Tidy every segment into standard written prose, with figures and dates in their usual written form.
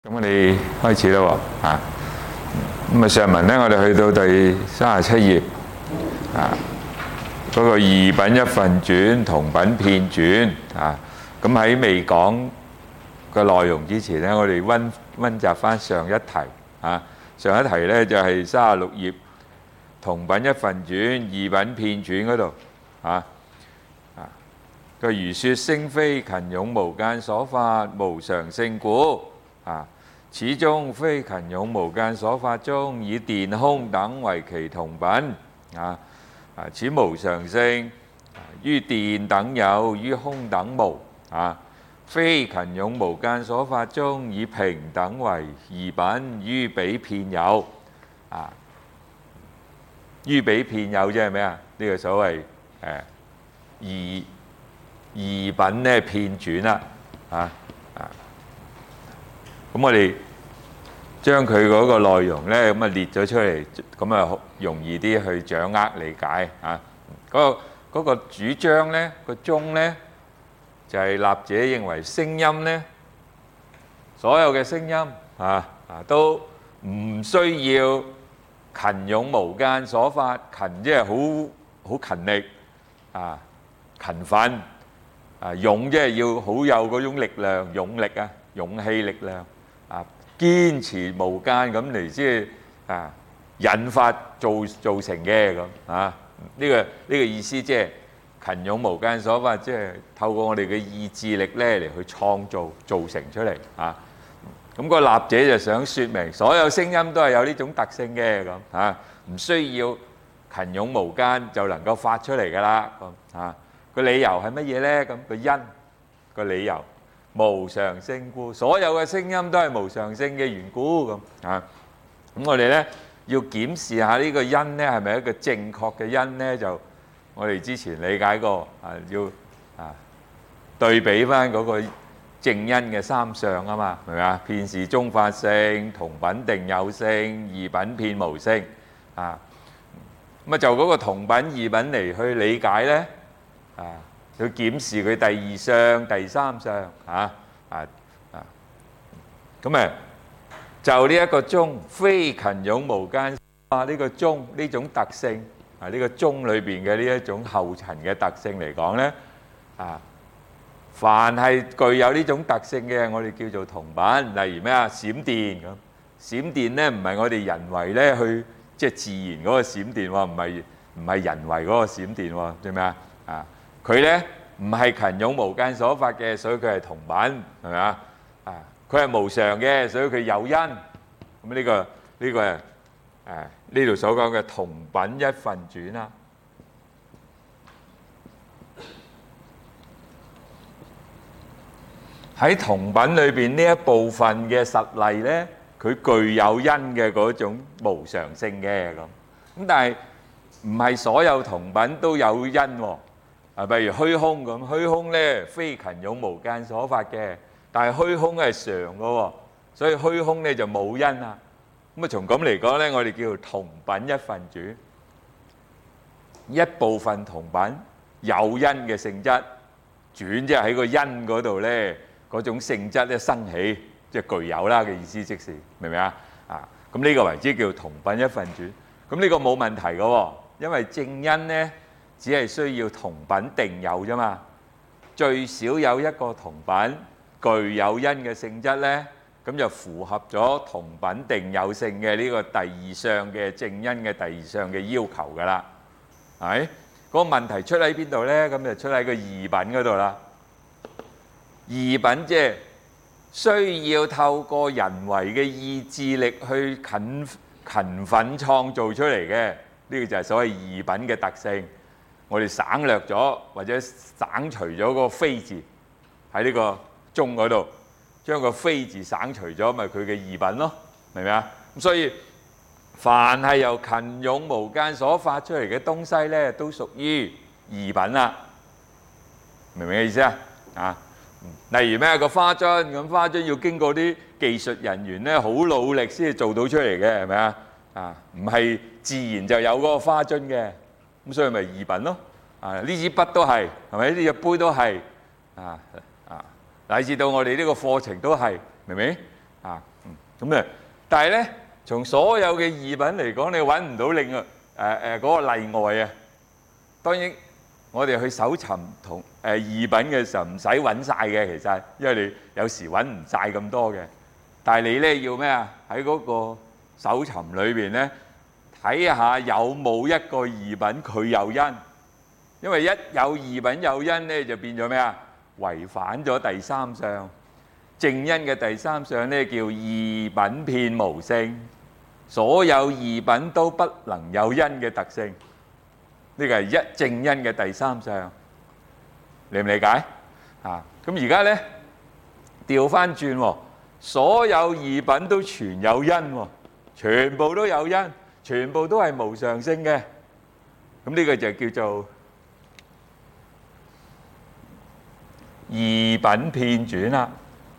咁我哋開始啦喎，咁上文咧，我哋去到第37頁，嗰個異品一分傳、同品片傳，咁喺未講個內容之前咧，我哋溫習翻上一題，上一題咧就係36頁同品一分傳、異品片傳嗰度，佢如說聲非勤勇無間所發，無常性故。始終非勤勇無間所發中，以電空等為其同品。此無常性，於電等有，於空等無。非勤勇無間所發中，以平等為異品，於彼片有。於彼片有即係咩啊？呢個所謂異品咧片傳啦，咁我哋將佢嗰個內容咧咁列咗出嚟，咁啊容易啲去掌握理解啊。嗰個主張咧，個宗咧就係立者認為聲音咧，所有嘅聲音都唔需要勤勇無間所發，勤即係好勤力勤奮勇即係要好有嗰種力量、勇力勇氣力量堅持無間咁嚟即係引發造成嘅咁呢個意思，即係勤勇無間所發，即係透過我哋嘅意志力咧嚟去創造成出嚟咁個立者就想説明，所有聲音都係有呢種特性嘅咁唔需要勤勇無間就能夠發出嚟噶啦咁個理由係乜嘢咧？咁個因個理由無常性故，所有嘅聲音都係無常性嘅緣故咁咁我哋咧要檢視下呢個因咧係咪一個正確嘅因咧？就我哋之前理解過要對比翻嗰個正因嘅三相啊嘛，係咪啊？片是中發性，同品定有性，異品片無性咁就嗰個同品異品嚟去理解咧去檢視佢第二相、第三相咁就呢一個宗非勤勇無間呢個宗呢種特性呢個宗裏邊嘅呢一種後塵嘅特性嚟講咧凡係具有呢種特性嘅，我哋叫做同品。例如咩閃電咁，閃電咧唔係我哋人為咧去即係自然嗰個閃電喎，唔係人為嗰個閃電喎，知咩佢咧唔係勤勇無間所發嘅，所以佢係同品，係咪啊？佢係無常嘅，所以佢有因。咁呢個呢度所講嘅同品一分傳啦。喺同品裏邊呢一部分嘅實例咧，佢具有因嘅嗰種無常性嘅咁但係唔係所有同品都有因喎。譬如虛空咁，虛空咧非勤勇無間所發嘅，但係虛空係常嘅喎，所以虛空咧就冇因啊。咁從咁嚟講咧，我哋叫同品一分傳，一部分同品有因嘅性質，傳即係喺個因嗰度咧，嗰種性質咧生起，即係具有啦嘅意思，即是明唔明啊？咁呢個為之叫同品一分傳。咁呢個冇問題嘅喎，因為正因咧只係需要同品定有啫嘛，最少有一個同品具有因嘅性質咧，咁就符合咗同品定有性嘅呢個第二相嘅正因嘅第二相嘅要求㗎啦。係嗰個問題出喺邊度咧？咁就出喺個異品嗰度啦。異品即係需要透過人為嘅意志力去勤奮創造出嚟嘅，呢個就係所謂異品嘅特性。我哋省略咗或者省除咗嗰個非字喺呢個宗嗰度，將個非字省除咗，咪佢嘅異品咯，明唔明啊？咁所以凡係由勤勇無間所發出嚟嘅東西咧，都屬於異品啦。明唔明嘅意思啊？例如咩個花樽咁，花樽要經過啲技術人員咧，好努力先至做到出嚟嘅，係咪啊？唔係自然就有嗰個花樽嘅，咁所以咪異品咯。呢支筆都係，係咪？呢隻杯都係，乃至到我哋呢個課程都係，明唔明？ 咁啊，但係咧，從所有嘅異品嚟講，你揾唔到另外嗰個例外啊。當然，我哋去搜尋同異品嘅時候，唔使揾晒嘅，其實，因為你有時揾唔晒咁多嘅。但係你咧要咩啊？喺嗰個搜尋裏邊咧，睇下有冇一個異品佢有因，因為一有異品有因咧，就變咗咩啊？違反咗第三相。正因嘅第三相咧叫異品遍無性，所有異品都不能有因嘅特性。呢個係一正因嘅第三相，理唔理解啊？咁而家咧調翻轉喎，所有異品都全有因喎，全部都有因，全部都係無常性嘅。咁呢個就叫做異品遍轉啦。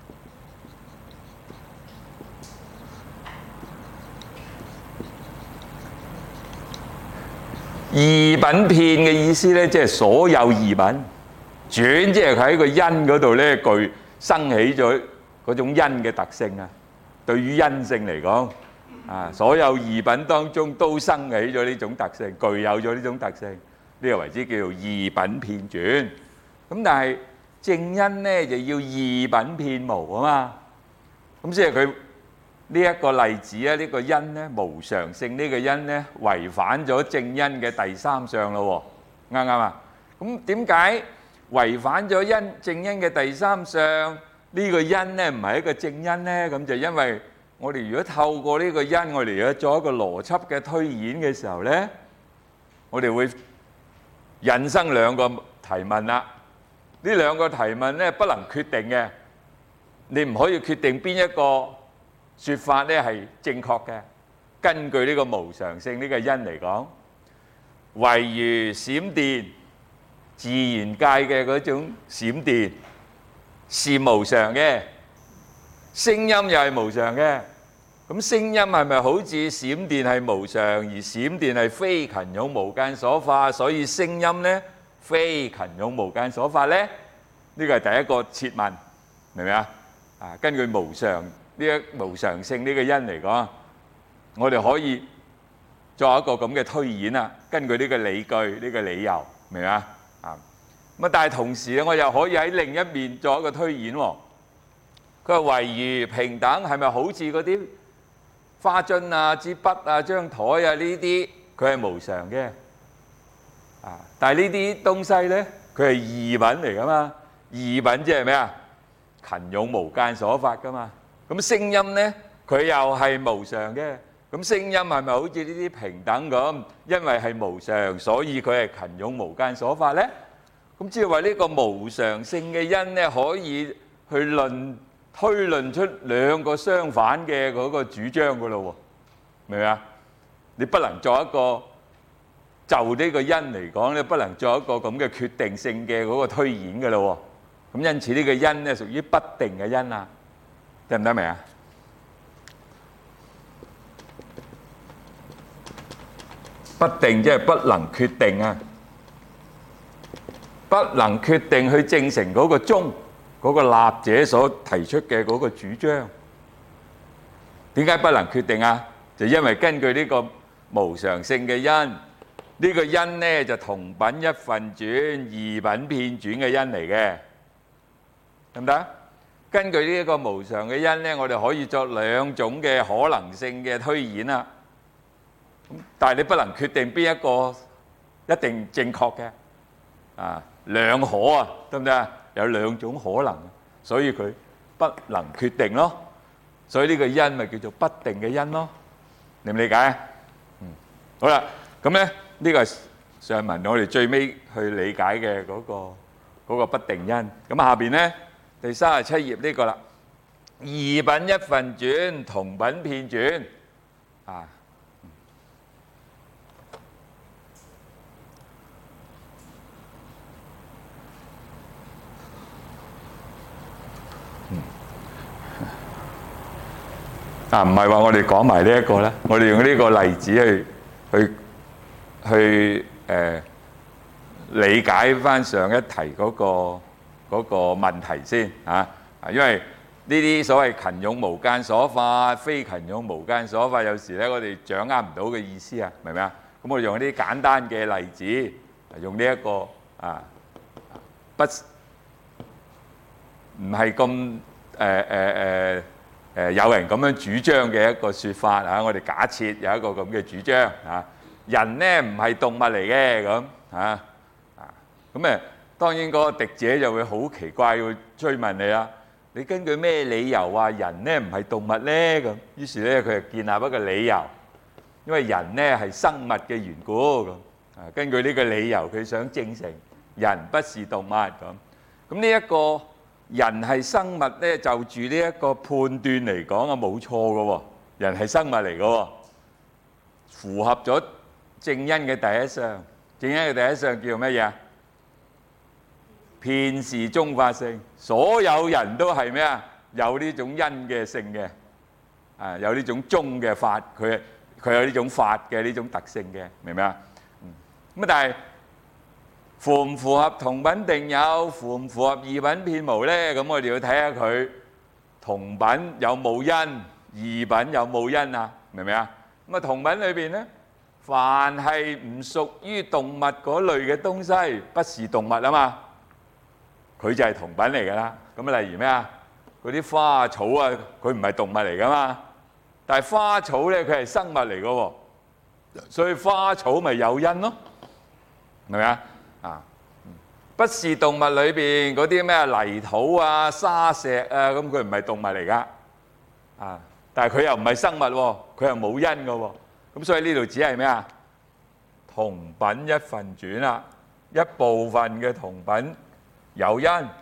異品遍嘅意思咧，即係所有異品轉，即係佢喺個因嗰度咧，具生起咗嗰種因嘅特性啊。對於因性嚟講，啊，所有異品當中都生起咗呢種特性，具有咗呢種特性，呢個為之叫做異品遍轉。咁但係正因咧就要異品遍無啊嘛。咁即係佢呢一個例子啊，呢個因咧無常性呢個因咧違反咗正因嘅第三相咯喎，啱唔啱啊？咁點解違反咗正因嘅第三相呢個因咧唔係一個正因咧？咁就因為我哋如果透過呢個因，我哋如果做一個邏輯嘅推演嘅時候咧，我哋會引申兩個提問啦。呢兩個提問咧不能決定嘅，你唔可以決定邊一個説法咧係正確嘅。根據呢個無常性呢個因嚟講，唯如閃電，自然界嘅嗰種閃電是無常嘅，聲音又係無常嘅。咁聲音係咪好似閃電係無常，而閃電係非勤勇無間所化，所以聲音咧非勤勇無間所化咧？呢個係第一個設問，明唔明啊？啊，根據無常呢一無常性呢個因嚟講，我哋可以作一個咁嘅推演啊。根據呢個理據、呢個理由，明唔明啊？啊，咁啊，但係同時咧，我又可以喺另一面作一個推演喎。佢話唯如平等係咪好似嗰啲花樽啊、支筆啊、張台啊呢啲，佢係無常嘅啊？但係呢啲東西咧，佢係異品嚟噶嘛？異品即係咩啊？勤勇無間所發噶嘛？咁聲音咧，佢又係無常嘅。咁聲音係咪好似呢啲平等咁？因為係無常，所以佢係勤勇無間所發咧。咁即係話呢個無常性嘅因咧，可以去推論出兩個相反嘅嗰個主張噶咯喎，明唔明啊？你不能作一個就呢個因嚟講，你不能作一個咁嘅決定性嘅嗰個推演噶咯喎。咁因此呢個因咧屬於不定嘅因啊，得唔得明啊？不定即係不能決定啊，不能決定去證成嗰個宗。嗰個立者所提出嘅嗰個主張，點解不能決定啊？就因為根據呢個無常性嘅因，呢個因咧就同品一分轉、異品遍轉嘅因嚟嘅，得唔得？根據呢一個無常嘅因咧，我哋可以作兩種嘅可能性嘅推演啦。但係你不能決定邊一個一定正確嘅，啊，兩可啊，得唔得啊？有兩種可能，所以佢不能決定咯。所以呢個因咪叫做不定嘅因咯。理唔理解啊？好啦，咁咧呢個係上文我哋最尾去理解嘅嗰個不定因。咁下邊咧第37頁呢個啦，異品一分轉，同品遍轉啊。唔係話我哋講埋呢一個咧，我哋用呢個例子去理解翻上一題嗰個問題先啊！因為呢啲所謂勤用無間所發，非勤用無間所發，有時咧我哋掌握唔到嘅意思啊，明唔明啊？咁我哋用一啲簡單嘅例子，用呢一個不唔係咁有人咁樣主張嘅一個説法啊！我哋假設有一個咁嘅主張啊，人咧唔係動物嚟嘅咁啊咁誒，當然嗰個敵者就會好奇怪，會追問你啦。你根據咩理由話人咧唔係動物咧？咁於是咧佢就建立一個理由，因為人咧係生物嘅緣故咁啊。根據呢個理由，佢想證成人不是動物咁。咁呢一個人係生物咧，就住呢一個判斷嚟講啊，冇錯嘅喎。人係生物嚟嘅喎，符合咗正因嘅第一項。正因嘅第一項叫乜嘢？遍是中法性，所有人都係咩啊？有呢種因嘅性嘅，有呢種中嘅法，佢有呢種法嘅呢種特性嘅，明唔明啊？咁但係符唔符合同品定有，符唔符合異品遍無咧？咁我哋要睇下佢同品有冇因，異品有冇因啊？明唔明啊？咁啊同品裏邊咧，凡係唔屬於動物嗰類嘅東西，不是動物啊嘛。佢就係同品嚟㗎啦。咁例如咩啊？嗰啲花草啊，佢唔係動物嚟㗎嘛。但係花草咧，佢係生物嚟㗎喎。所以花草咪有因咯，明唔明啊？不是動物裏邊嗰啲咩泥土啊、沙石啊，咁佢唔係動物嚟㗎。但係佢又唔係生物喎，佢又冇因㗎喎。咁所以呢度只係咩啊？同品一分轉啦，一部分嘅同品有因，係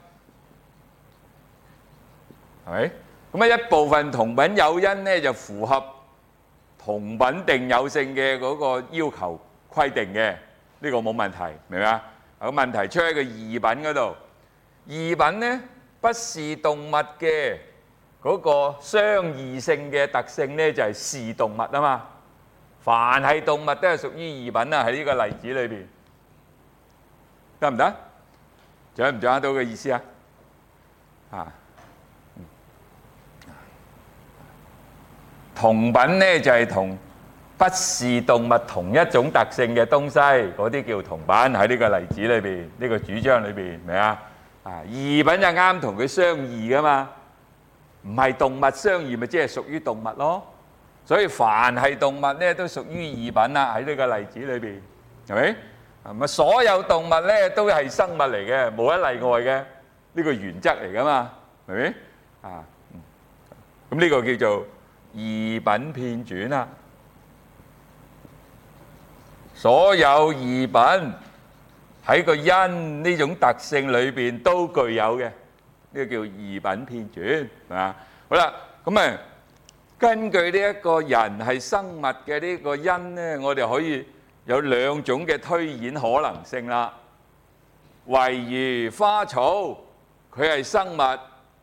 咪？咁啊一部分同品有因咧，就符合同品定有性嘅嗰個要求規定嘅，呢個冇問題，明唔明啊？個問題出喺個異品嗰度。異品咧，不是動物嘅嗰個相異性嘅特性咧，就係是動物啊嘛。凡係動物都係屬於異品啊，喺呢個例子裏邊，得唔得？掌唔掌握到嘅意思啊？同品咧就係同不是動物同一種特性嘅東西，嗰啲叫同品。喺呢個例子裏邊，呢個主張裏邊，明啊？異品就啱同佢相異噶嘛，唔係動物相異，咪即係屬於動物咯。所以凡係動物咧，都屬於異品啦。喺呢個例子裏邊，係咪？咁啊，所有動物咧都係生物嚟嘅，冇一例外嘅，呢個原則嚟噶嘛，係咪？咁呢個叫做異品遍轉啦。所有異品喺個因呢種特性裏邊都具有嘅，呢個叫異品遍轉，係嘛？好啦，咁啊，根據呢一個人係生物嘅呢個因咧，我哋可以有兩種嘅推演可能性啦。例如花草，佢係生物，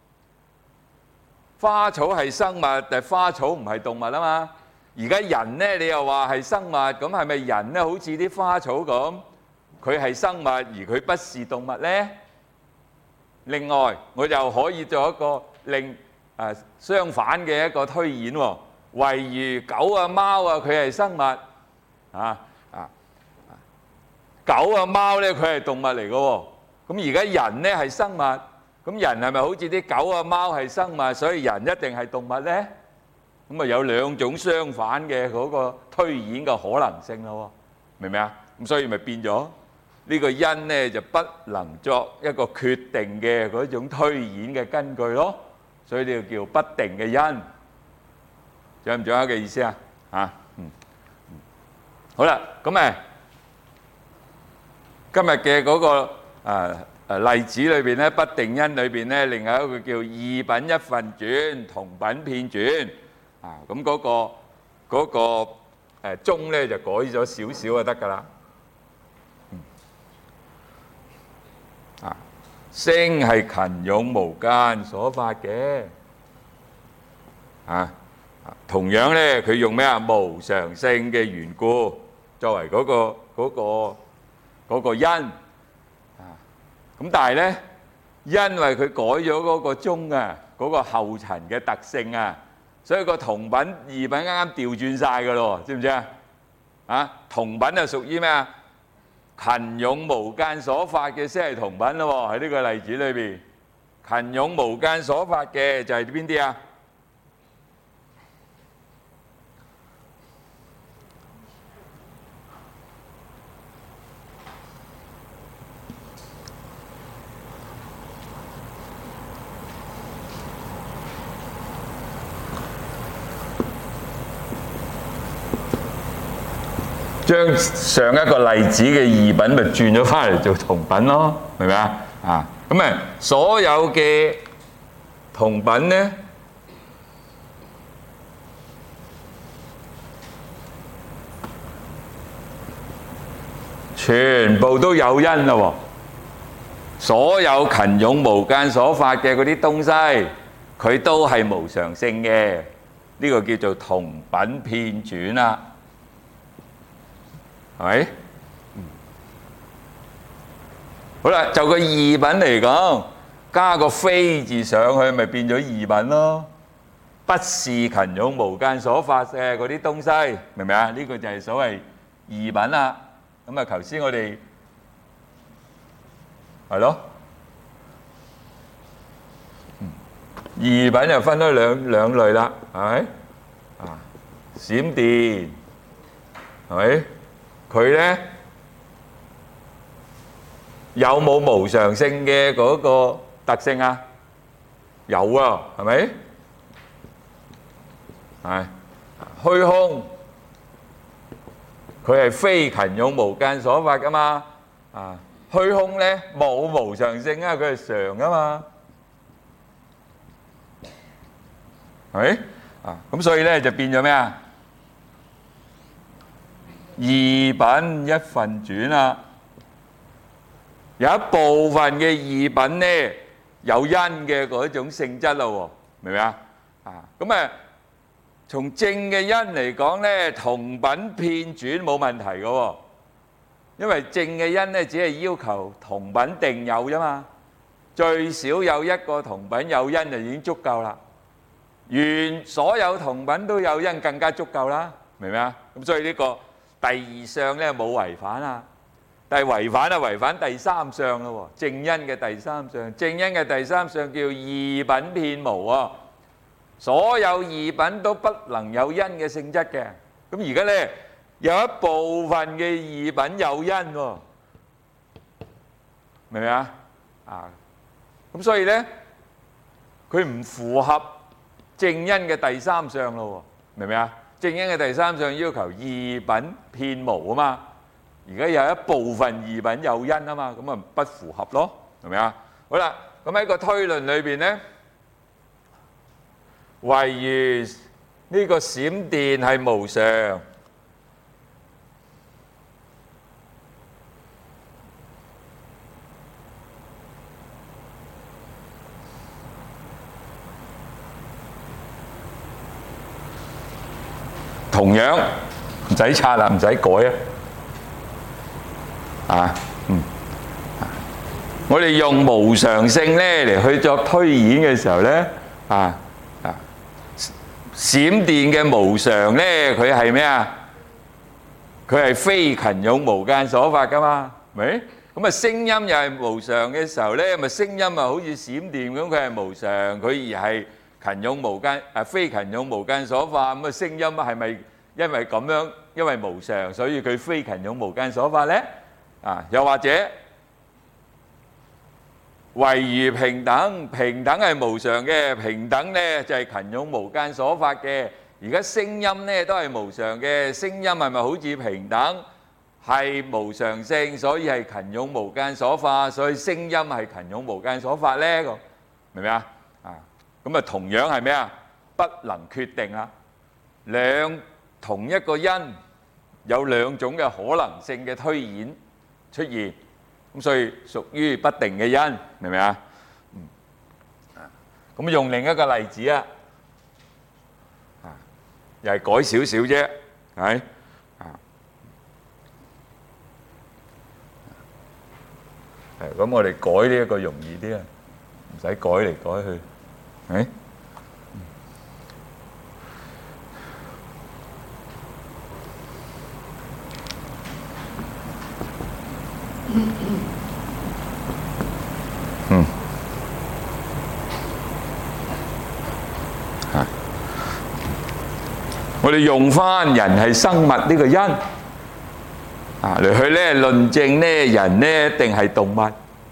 花草係生物，但係花草唔係動物啊嘛。而家人咧，你又話係生物，咁係咪人咧好似啲花草咁，佢係生物而佢不是動物咧？另外，我又可以做一個相反嘅一個推演喎。例如狗啊、貓啊，佢係生物狗啊、貓咧，佢係動物嚟嘅喎。咁而家人咧係生物，咁人係咪好似啲狗啊、貓係生物，所以人一定係動物咧？咁啊有兩種相反嘅嗰個推演嘅可能性咯，明唔明啊？咁所以咪變咗呢個因咧就不能作一個決定嘅嗰種推演嘅根據咯，所以呢個叫不定嘅因，掌唔掌握嘅意思啊？好啦，咁今日嘅嗰個例子裏邊咧，不定因裏邊咧，另外一個叫異品一分轉，同品遍轉。咁嗰個中咧就改咗少少就得㗎啦。聲係勤用無間所發嘅。同樣咧，佢用咩啊？無常性嘅緣故作為嗰個因。咁但係咧，因為佢改咗嗰個中啊。 嗰個後塵嘅特性啊，所以個同品異品啱啱調轉晒㗎咯，知唔知啊？啊，同品係屬於咩啊？勤勇無間所發嘅先係同品咯喎，喺呢個例子裏邊，勤勇無間所發嘅就係邊啲啊？將上一個例子嘅異品咪轉咗翻嚟做同品咯，明唔明啊？啊，咁啊，所有嘅同品呢，全部都有因啦喎。所有勤勇無間所發嘅嗰啲東西，佢都係無常性嘅，呢個叫做同品遍轉啦。係咪？好啦，就個異品嚟講，加個非字上去，咪變咗異品咯。不是勤勇無間所發嘅嗰啲東西，明唔明啊？呢個就係所謂異品啦。咁啊，頭先我哋係咯，異品就分咗兩類啦，係咪？啊，閃電係咪？佢呢有冇無常性嘅嗰個特性啊？有啊，係咪？係虛空，佢係非勤勇無間所發噶嘛？啊，虛空呢冇無常性啊，佢係常噶嘛？係咪？啊，咁所以呢就變咗咩啊？異品一分轉啦，有一部分嘅異品呢有因嘅嗰種性質咯，明唔明啊？啊，咁啊，從正嘅因嚟講呢，同品遍轉冇問題嘅喎，因為正嘅因呢只係要求同品定有啫嘛，最少有一個同品有因就已經足夠啦，所有同品都有因更加足夠啦，明唔明啊？咁所以呢個第二相咧冇違反啊，但係違反第三相咯喎，正因嘅第三相，正因嘅第三相叫異品遍無啊，所有異品都不能有因嘅性質嘅。咁而家咧有一部分嘅異品有因喎，明唔明啊？啊，咁所以咧佢唔符合正因嘅第三相咯喎，明唔明啊？正因嘅第三相要求異品遍無啊嘛，而家有一部分異品有因啊嘛，咁啊不符合咯，係咪啊？好啦，咁喺個推論裏邊咧，唯如呢個閃電係無常，同樣唔使拆啦，唔使改啊！我哋用無常性咧嚟去作推演嘅時候咧，閃電嘅無常咧，佢係咩啊？佢係非勤勇無間所發噶嘛，咪？咁啊，聲音又係無常嘅時候咧，咪聲音啊好似閃電咁，佢係無常，佢而係勤勇無間非勤勇無間所發，咁啊聲音係咪因為咁樣，因為無常，所以佢非勤勇無間所發咧？啊，又或者唯如平等，平等係無常嘅，平等咧就係勤勇無間所發嘅。而家聲音咧都係無常嘅，聲音係咪好似平等係無常性，所以係勤勇無間所發，所以聲音係勤勇無間所發咧？咁明唔明啊？啊，咁啊同樣係咩啊？不能決定啊！同一個因有兩種嘅可能性嘅推演出現，咁所以屬於不定嘅因，明唔明啊？咁用另一個例子啊，又係改少少啫，係咁我哋改呢一個容易啲啊，唔使改嚟改去。 係咪？我哋用翻人係生物呢個因嚟去咧論證咧人咧一定係動物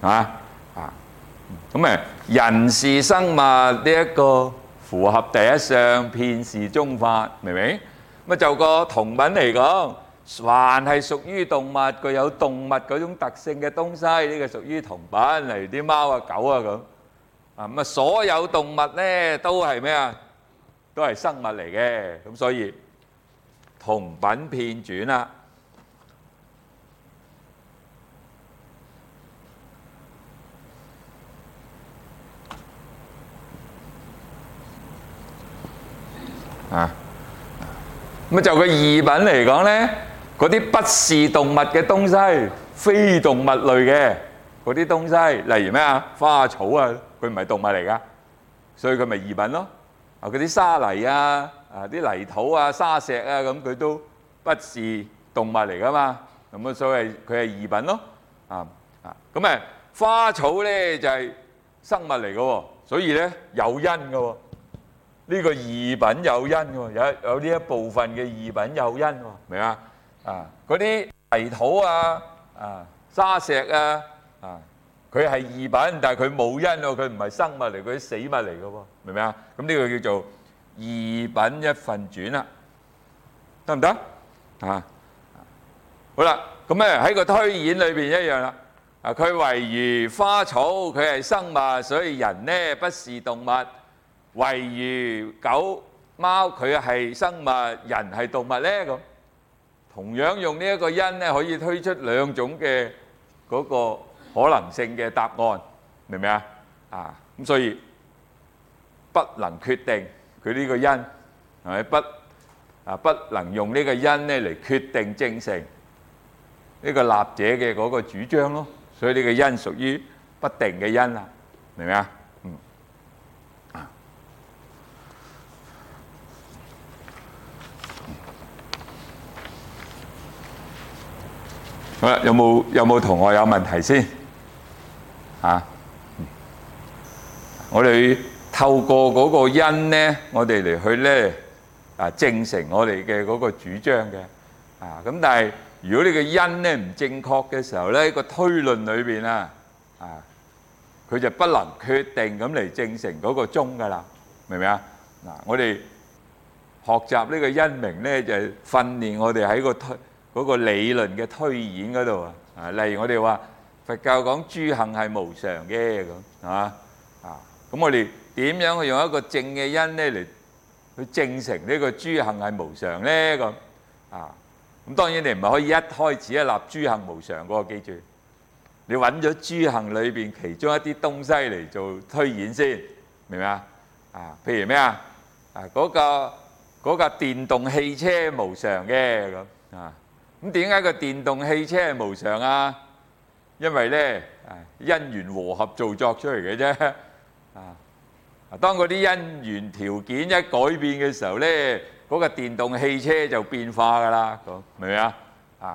咁人是生物呢一個符合第一項遍是中法，明唔明？咁就個同品嚟講，凡係屬於動物具有動物嗰種特性嘅東西，呢個屬於同品，例如啲貓啊狗啊咁咁所有動物咧都係咩啊？都係生物嚟嘅，咁所以同品遍轉啦。咁就個異品嚟講咧，嗰啲不是動物嘅東西，非動物類嘅嗰啲東西，例如咩啊花草啊，佢唔係動物嚟噶，所以佢咪異品咯。嗰啲沙泥啊、啲泥土啊、沙石啊咁，佢都不是動物嚟噶嘛，咁所以佢係異品咯。咁花草咧就係生物嚟嘅喎，所以咧有因嘅喎。呢個異品有因喎，有呢一部分嘅異品有因喎，明嘛？嗰啲泥土啊、沙石啊、佢係異品，但係佢冇因喎，佢唔係生物嚟，佢係死物嚟嘅喎，明唔明啊？咁呢個叫做異品一分轉啦，得唔得？好啦，咁咧喺個推演裏邊一樣啦。佢唯如花草，佢係生物，所以人呢不是動物。唯如狗貓，佢係生物，人係動物咧咁。同樣用呢一個因咧，可以推出兩種嘅嗰個可能性嘅答案，明唔明啊？咁所以不能決定佢呢個因係咪不能用呢個因咧嚟決定證成呢個立者嘅嗰個主張咯。所以呢個因屬於不定嘅因啦，明唔明啊？好啦，有冇同學有問題先？我哋透過嗰個因咧，我哋嚟去咧證成我哋嘅嗰個主張嘅。咁但係如果你個因咧唔正確嘅時候咧，個推論裏邊佢就不能決定咁嚟證成嗰個宗噶啦，明唔明啊？我哋學習呢個因明咧，就係訓練我哋喺嗰個理論嘅推演嗰度例如我哋話佛教講諸行係無常嘅咁，咁我哋點樣去用一個正嘅因咧嚟去證成呢個諸行係無常咧咁？咁當然你唔係可以一開始一立諸行無常嗰個，記住，你揾咗諸行裏邊其中一啲東西嚟做推演先，明唔明啊？譬如咩嗰架電動汽車無常嘅咁咁點解個電動汽車係無常啊？因為咧因緣和合造作出嚟嘅啫。當嗰啲因緣條件一改變嘅時候咧，嗰個電動汽車就變化噶啦，明唔明啊？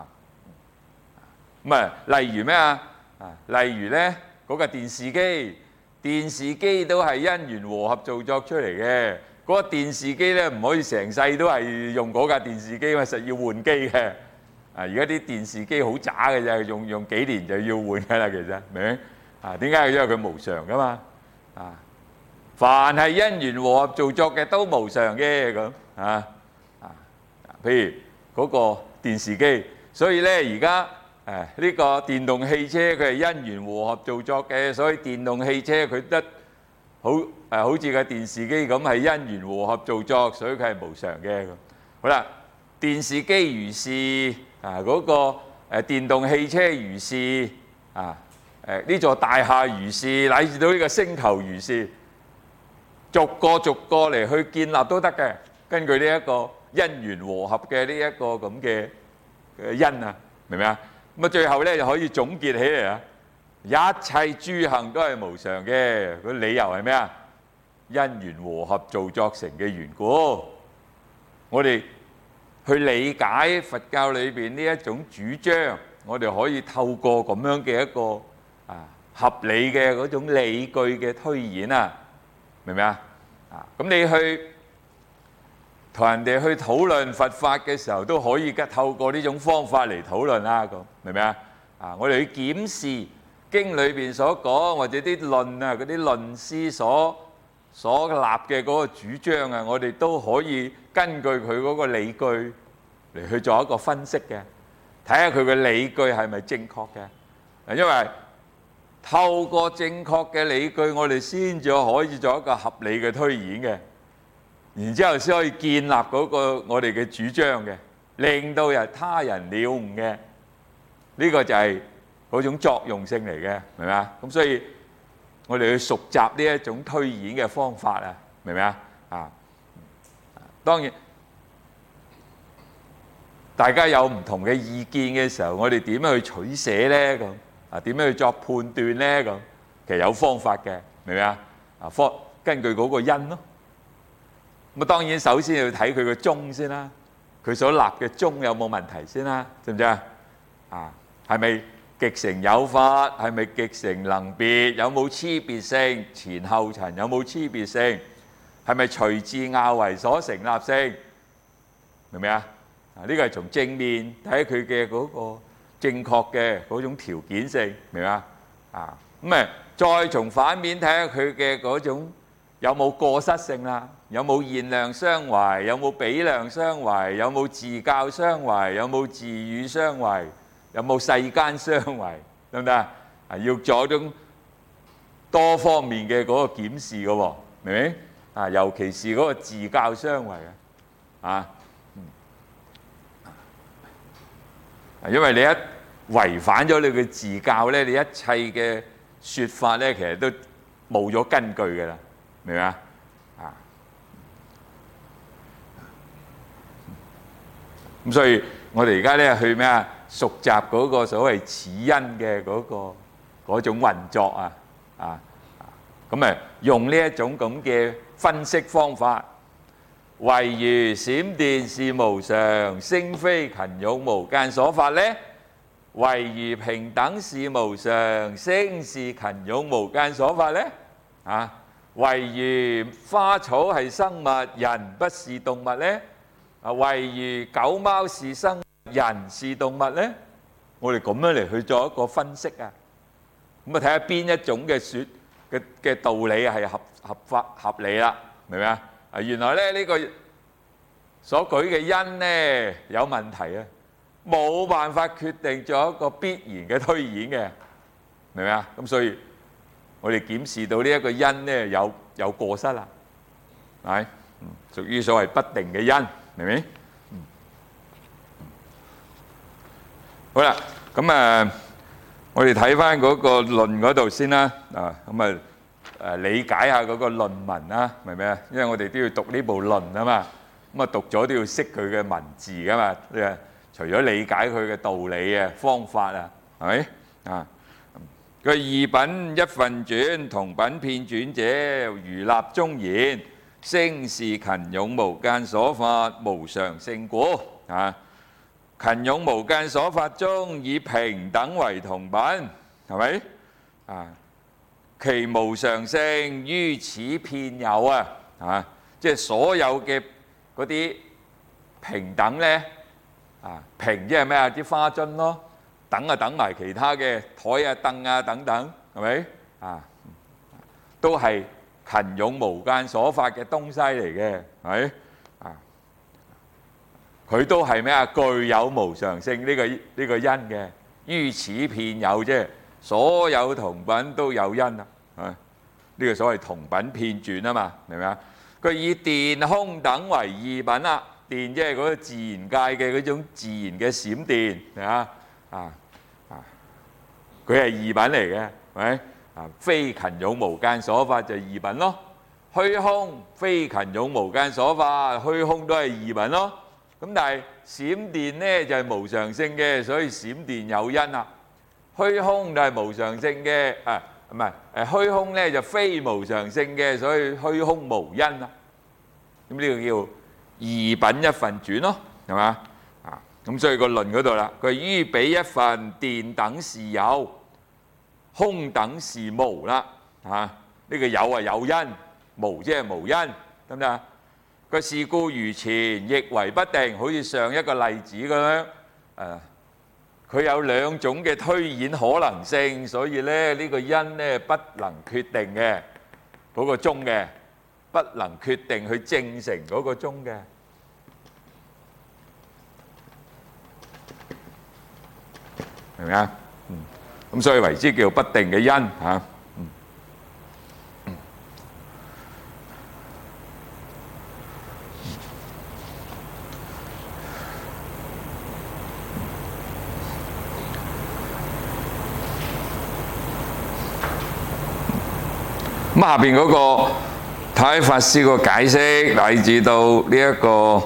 咁例如咩例如咧嗰個電視機都係因緣和合造作出嚟嘅。嗰個電視機咧唔可以成世都係用嗰架電視機，實要換機嘅。而家啲電視機好渣嘅啫，用幾年就要換噶啦，其實明？點解？因為佢無常噶嘛。凡係因緣和合造作嘅都無常嘅咁譬如嗰個電視機，所以咧而家呢個電動汽車佢係因緣和合造作嘅，所以電動汽車佢得好似個電視機咁係因緣和合造作，所以佢係無常嘅咁。好啦，電視機如是嗰個電動汽車如是呢座大廈如是，乃至到呢個星球如是，逐個嚟去建立都得嘅。根據呢一個因緣和合嘅呢一個咁嘅因明唔明啊？咁最後咧就可以總結起嚟一切諸行都係無常嘅。個理由係咩啊？ 因緣和合造作成嘅緣故。我哋去理解佛教裏邊呢一種主張，我哋可以透過咁樣嘅一個合理嘅嗰種理據嘅推演啊，明唔明啊？咁你去同人哋去討論佛法嘅時候，都可以透過呢種方法嚟討論啦。咁明唔明啊？我哋去檢視經裏邊所講，或者啲論啊，嗰啲論師所立嘅嗰個主張啊，我哋都可以根據佢嗰個理據嚟去做一個分析嘅，睇下佢嘅理據係咪正確嘅。因為透過正確嘅理據，我哋先至可以做一個合理嘅推演嘅，然之後先可以建立嗰個我哋嘅主張嘅，令到他人了悟嘅。呢個就係嗰種作用性嚟嘅，明唔明啊？咁所以我哋去熟習呢一種推演嘅方法啊，明唔明啊？當然大家有唔同嘅意見嘅時候，我哋點樣去取捨呢？咁點樣去作判斷呢？咁其實有方法嘅，明唔明啊？根據嗰個因咯。咁當然首先要睇佢個宗先啦，佢所立嘅宗有冇問題先啦，知唔知啊？係咪極成有法？係咪極成能別？有冇差別性？前後塵有冇差別性？係咪隨自拗為所成立性？明唔明啊？呢個係從正面睇佢嘅嗰個正確嘅嗰種條件性，明唔明啊？咁再從反面睇下佢嘅嗰種有冇過失性啦，有冇現量相違，有冇比量相違，有冇自教相違，有冇自語相違，有冇世間相違，得唔得啊？要做一種多方面嘅嗰個檢視嘅喎，明唔明？尤其是嗰個自教相違因為你一違反咗你嘅自教咧，你一切嘅説法咧，其實都冇咗根據嘅啦，明唔明啊？咁所以我哋而家咧去咩啊？熟習嗰個所謂此因嘅嗰種運作咁用呢一種咁嘅分析方法，唯如閃電是無常，聲非勤勇無間所發呢？唯如平等是無常，聲是勤勇無間所發呢？唯如花草係生物，人不是動物呢？唯如狗貓是生物，人是動物呢？我哋咁樣嚟去做一個分析啊，咁睇下邊一種嘅道理係合法合理啦，明唔明啊？原來咧呢個所舉嘅因呢有問題啊，冇辦法決定做一個必然嘅推演嘅，明唔明啊？咁所以我哋檢視到呢一個因呢有過失啦，係屬於所謂不定嘅因，明唔明？好啦，咁我哋睇翻嗰個論嗰度先啦，理解下嗰個論文啦，明唔明啊？因為我哋都要讀呢部論啊嘛，咁讀咗都要識佢嘅文字噶嘛，除咗理解佢嘅道理啊、方法啊，係咪？佢二品一分轉，同品遍轉者，如立中言，聲是勤勇無間所發，無常性故。勤勇無間所發中，以平等為同品，係咪？其無常性於此遍有即係所有嘅嗰啲平等呢，平即係咩啊？啲花樽咯，等等埋其他嘅台啊、凳啊等等，係咪？都係勤勇無間所發嘅東西嚟嘅，係咪？佢都係咩啊？具有無常性呢個因嘅，於此遍有啫。所有同品都有因啦，呢個所謂同品遍轉啊嘛，明唔明啊？佢以電空等為二品啦，電即係嗰個自然界嘅嗰種自然嘅閃電，佢係二品嚟嘅，係咪？非勤勇無間所發就二品咯。虛空非勤勇無間所發，虛空都係二品咯。咁但係閃電呢就係無常性嘅，所以閃電有因啦。虛空就係無常性嘅， 唔係虛空咧就非無常性嘅，所以虛空無因啦。咁呢個叫二品一分轉咯，係嘛？咁所以個論嗰度啦，佢於彼一分，電等是有，空等是無啦。呢個有係有因，無即係無因，得唔得啊？個是故如前，亦為不定，好似上一個例子咁樣。佢有兩種嘅推演可能性，所以咧呢個因咧不能決定嘅，嗰個中嘅不能決定去證成嗰個中嘅，明唔明啊？咁所以為之叫不定嘅因嚇。咁下邊嗰個太法師個解釋，乃至到呢一個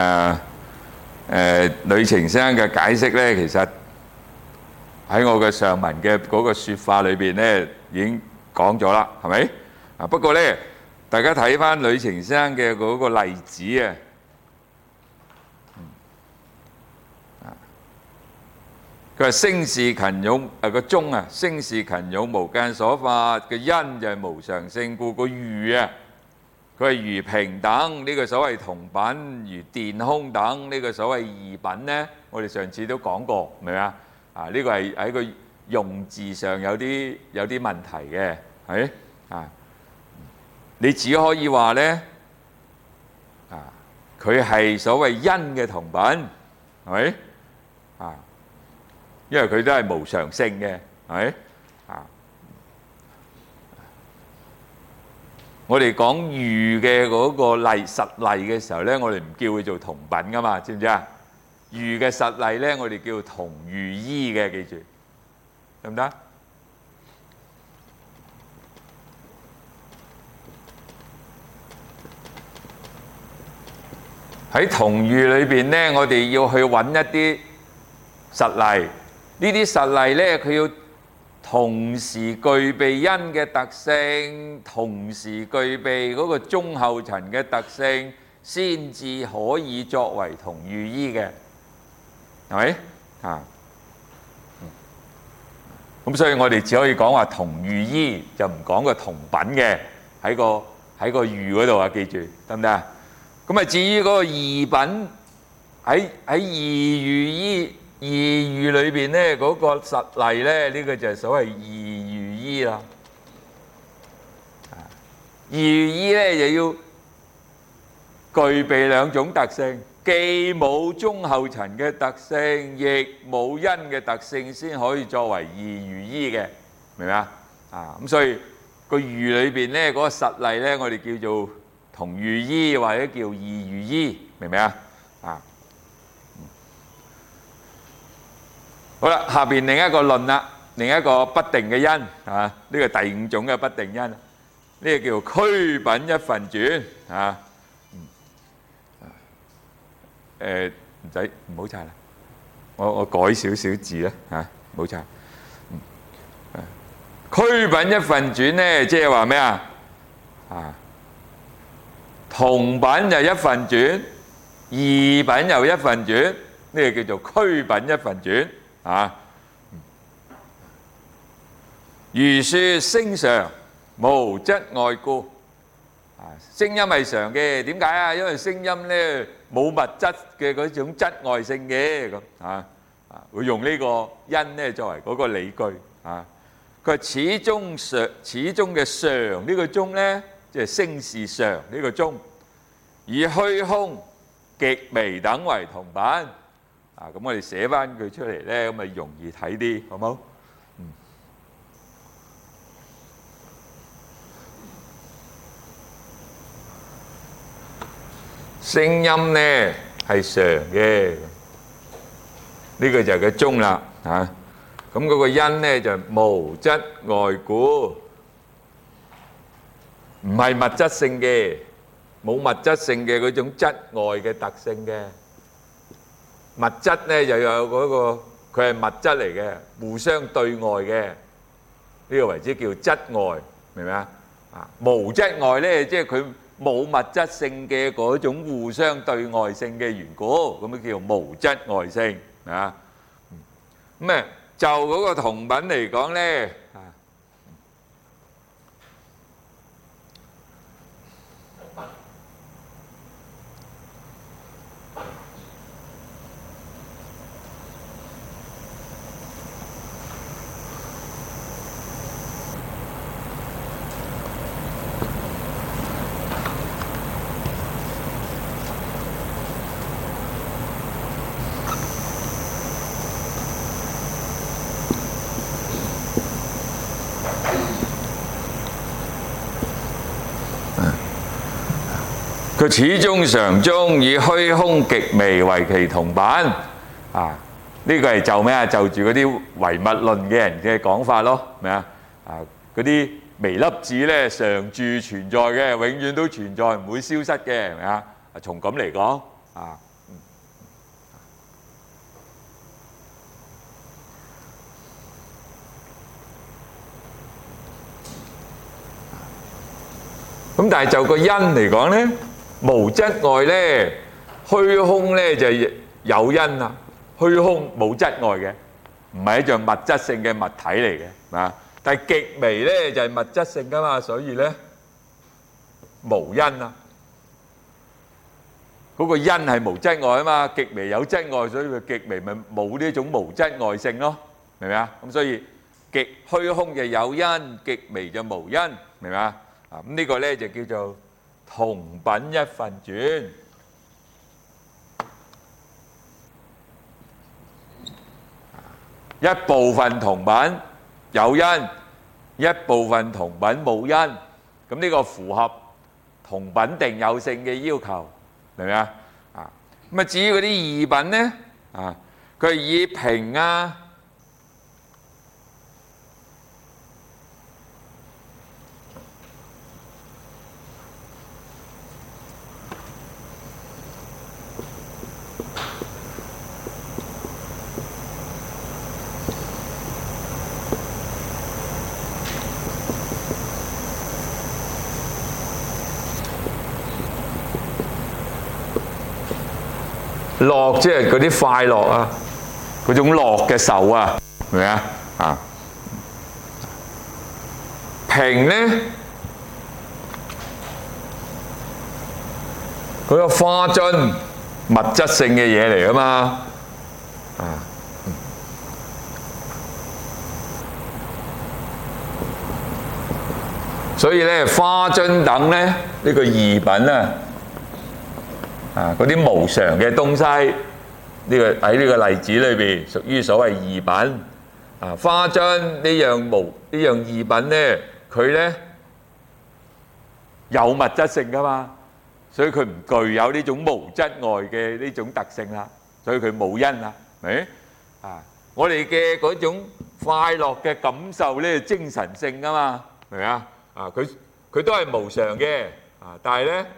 呂澄先生嘅解釋咧，其實喺我嘅上文嘅嗰個説法裏邊咧，已經講咗啦，係咪？不過咧，大家睇翻呂澄先生嘅嗰個例子啊。佢話聲是勤勇個中啊，聲是勤勇無間所發嘅因就係無常性故，個如啊，佢係如平等呢個所謂同品，如電空等呢個所謂異品咧，我哋上次都講過，明唔明啊？呢個係喺個用字上有啲問題嘅，係你只可以話咧佢係所謂因嘅同品，係咪因為佢都係無常性嘅，係咪？我哋講如嘅嗰個實例嘅時候咧，我哋唔叫佢做同品噶嘛，知唔知啊？如嘅實例咧，我哋叫同如依嘅，記住，得唔得？喺同如裏邊咧，我哋要去揾一啲實例。呢啲實例咧，佢要同時具備因嘅特性，同時具備嗰個中後層嘅特性，先至可以作為同如依嘅，係咪？咁所以我哋只可以講話同如依，就唔講個同品嘅喺個如嗰度啊，記住得唔得啊？咁啊，至於嗰個異品喺異如依。異如裏邊咧嗰個實例咧，呢個就係所謂異如依啦。異如依咧就要具備兩種特性，既冇中後層嘅特性，亦冇因嘅特性，先可以作為異如依嘅，明唔明啊？咁所以個如裏邊咧嗰個實例咧，我哋叫做同如依或者叫異如依，明唔明啊？好啦，下邊另一個論啦，另一個不定嘅因呢個第五種嘅不定因，呢個叫區品一分轉唔好擦啦，我改少少字啦唔好擦。區品一分轉咧，即係話咩啊？同品就一分轉，異品又一分轉，呢個叫做區品一分轉。如說聲常，無質外故。聲音係常嘅，點解啊？因為聲音咧冇物質嘅嗰種質外性嘅，咁會用呢個因咧作為嗰個理據佢話始終嘅常呢個中咧，即係聲是常呢個中，以虛空極微等為同品。咁我哋寫翻佢出嚟咧，咁咪容易睇啲，好冇？聲音咧係常嘅，呢個就係個中啦咁嗰個因咧就無質外故，唔係物質性嘅，冇物質性嘅嗰種質外嘅特性嘅。物質咧就有嗰個，佢係物質嚟嘅，互相對外嘅， 呢個為之叫質外，明唔明啊？無質外咧，即係佢冇物質性嘅嗰種互相對外性嘅緣故，咁樣叫無質外性啊。咁啊，就嗰個同品嚟講咧，佢始終常中以虛空極微為其同品啊！呢個係就咩啊？就住嗰啲唯物論嘅人嘅講法咯，明啊？嗰啲微粒子咧常住存在嘅，永遠都存在，唔會消失嘅，明啊？從咁嚟講啊，咁但係就個因嚟講咧。無質外咧，虛空咧就有因啦。虛空冇質外嘅，唔係一樣物質性嘅物體嚟嘅，啊！但係極微咧就係物質性噶嘛，所以咧無因啊。嗰個因係無質外啊嘛，極微有質外，所以佢極微咪冇呢種無質外性咯，明唔明啊？咁所以極虛空就有因，極微就無因，明唔明啊？咁呢個咧就叫做同品一分轉，一部分同品有因，一部分同品冇因，咁呢個符合同品定有性嘅要求，明唔明啊？咁啊至於嗰啲異品咧，佢係以平啊。樂即係嗰啲快樂啊，嗰種樂嘅受啊，明唔明啊？平咧，嗰個花樽物質性嘅嘢嚟㗎嘛，所以咧花樽等咧呢個異品啊。嗰啲無常嘅東西，呢個喺呢個例子裏邊屬於所謂異品。花樽呢樣異品咧，佢咧有物質性噶嘛，所以佢唔具有呢種無質外嘅呢種特性啦，所以佢冇因啦，係咪？我哋嘅嗰種快樂嘅感受咧，精神性噶嘛，係咪啊？佢都係無常嘅，但係咧。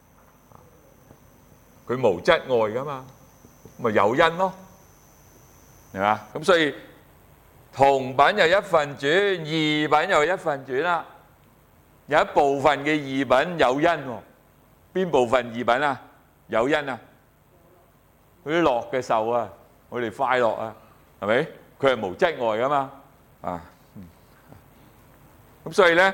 佢無質外噶嘛，咪有因咯，係嘛？咁所以同品又一分轉，異品又一分轉啦。有一部分嘅異品有因喎，邊部分異品啊？有因啊？嗰啲樂嘅受啊，我哋快樂啊，係咪？佢係無質外噶嘛，咁所以咧，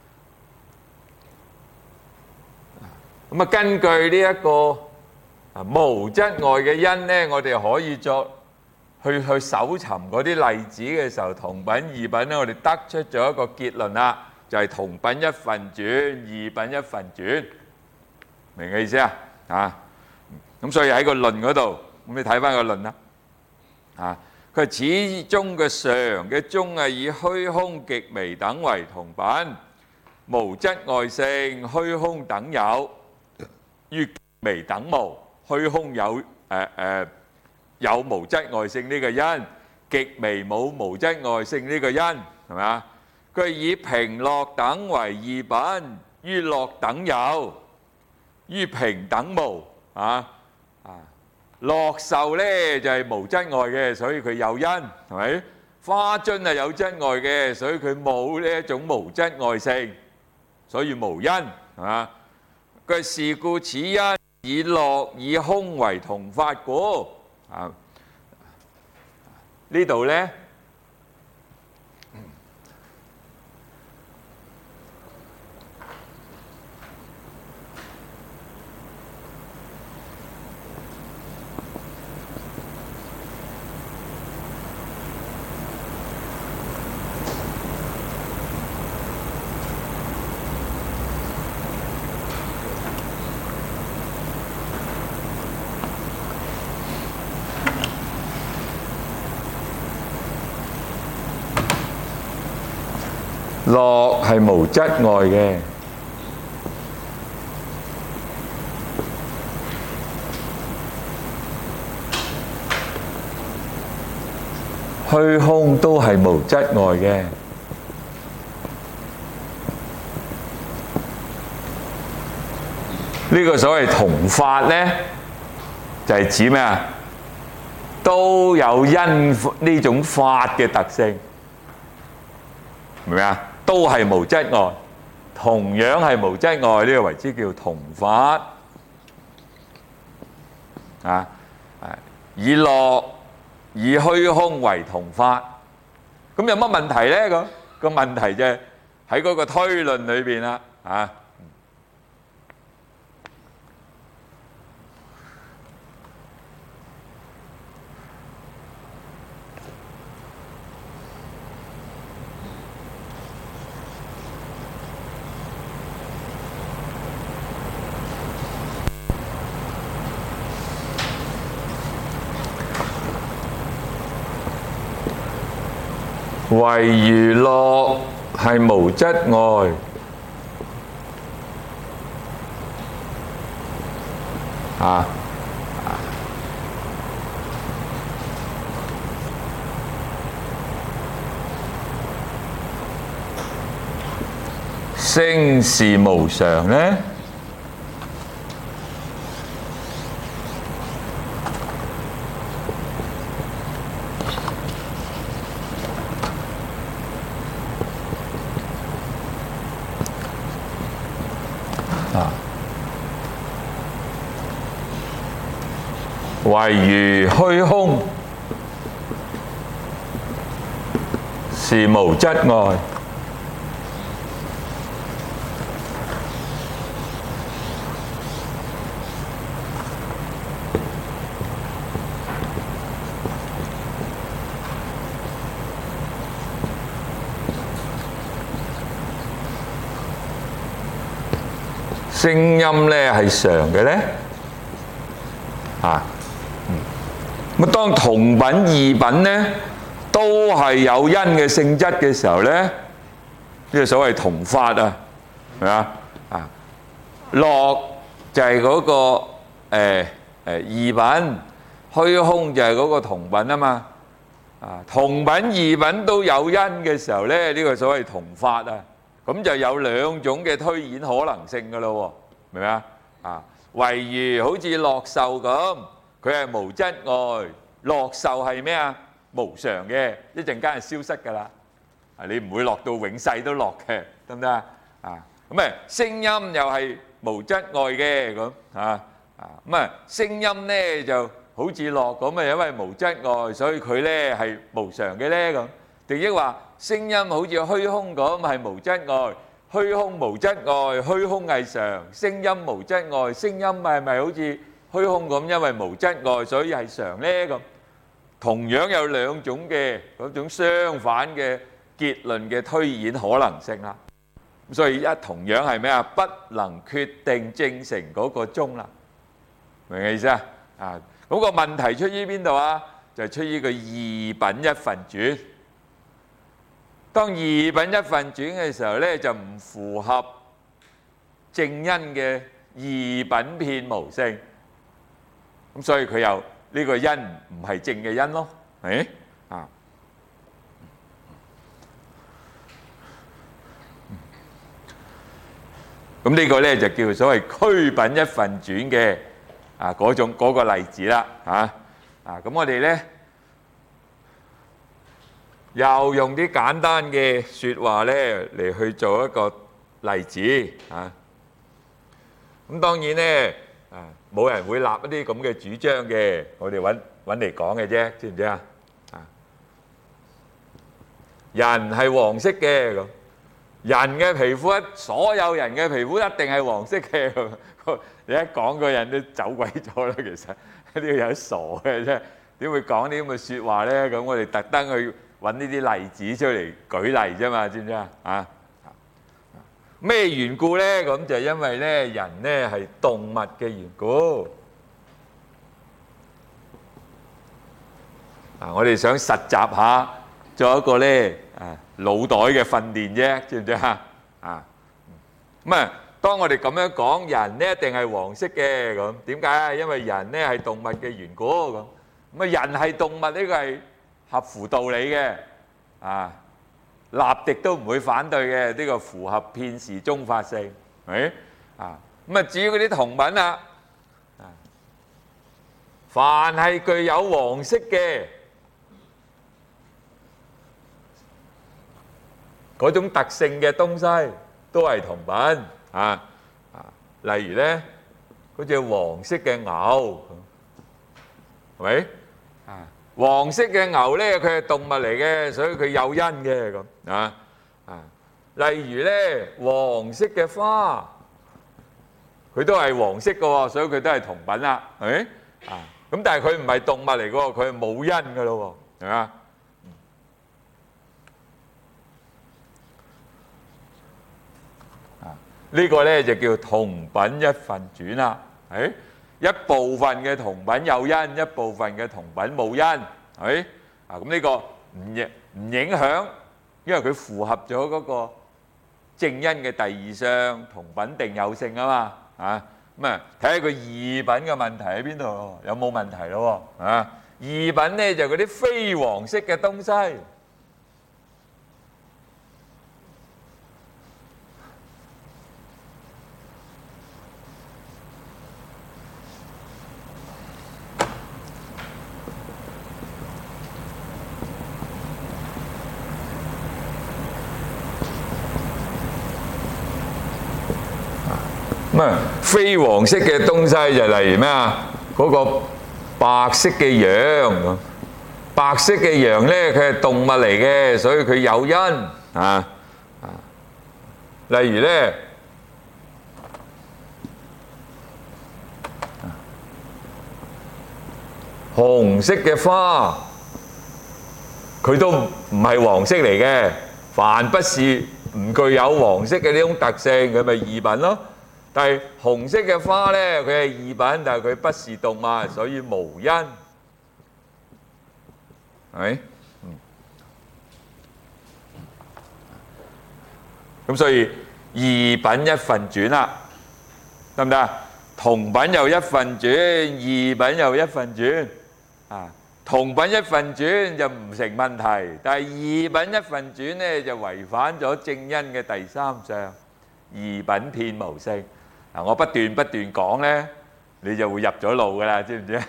咁啊根據呢一個。無質外嘅因咧，我哋可以去搜尋嗰啲例子嘅時候，同品異品咧，我哋得出咗一個結論啦，就係同品一分轉，異品一分轉，明嘅意思啊？咁所以喺個論嗰度，咁你睇翻個論啦。佢始終嘅常嘅中係以虛空極微等為同品，無質外性，虛空等有，於極微等無。虛空有有無質外性呢個因，極微冇無質外性呢個因，係咪啊？佢以平樂等為異品，於樂等有，於平等無。樂受咧就係無質外嘅，所以佢有因，係咪？ 花樽係有質礙嘅，所以佢冇呢一種無質礙性，所以無因，係嘛？佢是故此因以樂以空為同法故。啊，呢度呢，樂係無質礙嘅，虛空都係無質礙嘅。呢個所謂同法呢，就係指咩啊？都有因呢種法嘅特性，明唔明啊？都係無質礙，同樣係無質礙，呢個為之叫同法。啊，以樂以虛空為同法，咁有乜問題呢？個問題就係喺嗰個推論裏邊啦，啊。唯餘樂係無質礙，聲是無常呢？唯餘虛空是無質礙，聲音呢係常嘅呢？咁當同品異品呢，都係有因嘅性質嘅時候呢，呢個所謂同法啊，係咪啊？樂就係嗰個異品，虛空就係嗰個同品啊嘛。同品異品都有因嘅時候呢，呢個所謂同法啊，咁就有兩種嘅推演可能性噶咯喎，明唔明啊？唯餘好似樂受咁。佢係無質礙，樂受係咩啊？無常嘅，一陣間係消失㗎啦。你唔會樂到永世都樂嘅，得唔得啊？咁聲音又係無質礙嘅咁咁聲音呢就好似樂咁因為無質礙，所以佢呢係無常嘅呢咁。定抑話聲音好似虛空咁係無質礙，虛空無質礙，虛空係常，聲音無質礙，聲音係咪好似虛空咁，因為無質礙，所以係常呢咁。同樣有兩種嘅嗰種相反嘅結論嘅推演可能性啦。所以同樣係咩啊？不能決定證成嗰個宗啦，明唔明意思啊？嗰個問題出於邊度啊？就係出於個二品一分轉。當二品一分轉嘅時候咧，就唔符合正因嘅二品遍無性。咁所以佢又呢個因唔係正嘅因咯，咁呢個咧就叫所謂區品一分轉嘅嗰個例子啦，咁我哋咧又用啲簡單嘅説話咧嚟去做一個例子啊。咁當然咧冇人會立一啲咁嘅主張嘅，我哋揾嚟講嘅啫，知唔知啊？人係黃色嘅咁，人嘅皮膚所有人嘅皮膚一定係黃色嘅咁。你一講個人都走鬼咗啦，其實呢個有傻嘅啫，點會講啲咁嘅説話咧？咁我哋特登去揾呢啲例子出嚟舉例啫嘛，知唔知啊？咩緣故咧？咁就因為咧人咧係動物嘅緣故。我哋想實習下，做一個咧腦袋嘅訓練啫，知唔知啊？咁啊，當我哋咁樣講，人咧一定係黃色嘅咁，點解啊？因為人咧係動物嘅緣故咁。咁啊，人係動物呢個係合乎道理嘅啊。立迪都唔會反對嘅，呢個符合片時中法性，係咁啊，至於嗰啲同品啦，凡係具有黃色嘅嗰種特性嘅東西，都係同品例如咧，嗰隻黃色嘅牛，係咪？黃色嘅牛咧，佢係動物嚟嘅，所以佢有因嘅咁例如咧，黃色嘅花，佢都係黃色嘅喎，所以佢都係同品啦，係咪？咁但係佢唔係動物嚟嘅喎，佢係冇因嘅咯喎，係嘛？呢個咧就叫同品一分轉啦，係。一部分嘅同品有因，一部分嘅同品冇因，係咪？咁呢個唔影響，因為佢符合咗嗰個正因嘅第二項同品定有性啊嘛，咁啊睇下佢異品嘅問題喺邊度，有冇問題咯？異品咧就嗰啲非黃色嘅東西。非黃色嘅東西就例如咩啊？嗰個白色嘅羊，白色嘅羊咧，佢係動物嚟嘅，所以佢有因例如咧，紅色嘅花，佢都唔係黃色嚟嘅。凡不是唔具有黃色嘅呢種特性，佢咪異品咯。但係紅色嘅花咧，佢係異品，但係佢不是動物，所以無因，係咪？咁所以異品一分轉啦，得唔得？同品又一分轉，異品又一分轉同品一分轉就唔成問題，但係異品一分轉咧就違反咗正因嘅第三項，異品遍無性。我不斷講咧，你就會入咗路噶啦，知唔知啊？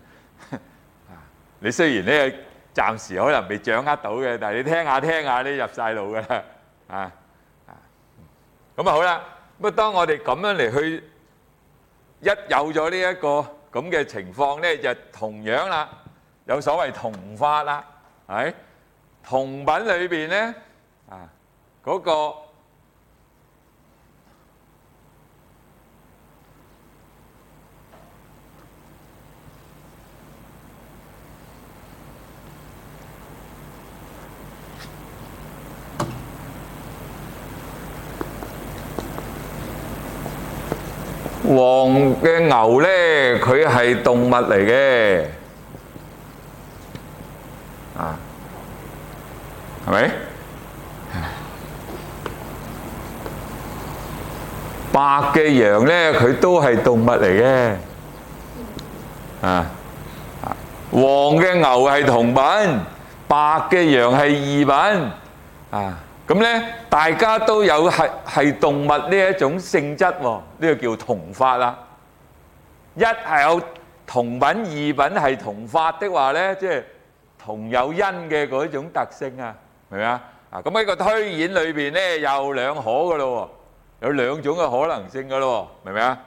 你雖然咧暫時可能未掌握到嘅，但係你聽下，你入晒路噶啦，咁好啦。咁當我哋咁樣嚟去一有咗呢一個咁嘅情況咧，就同樣啦，有所謂同法啦，係同品裏邊咧嗰個。黃嘅牛咧，佢係動物嚟嘅，係咪？白嘅羊咧，佢都係動物嚟嘅，黃嘅牛係同品，白嘅羊係異品，咁咧，大家都有係動物呢一種性質喎，呢個叫同法啦。一係有同品異品係同法的話咧，即係同有因嘅嗰種特性啊，明唔明啊？咁喺個推演裏邊咧，有兩可嘅咯喎，有兩種嘅可能性嘅咯喎，明唔明啊？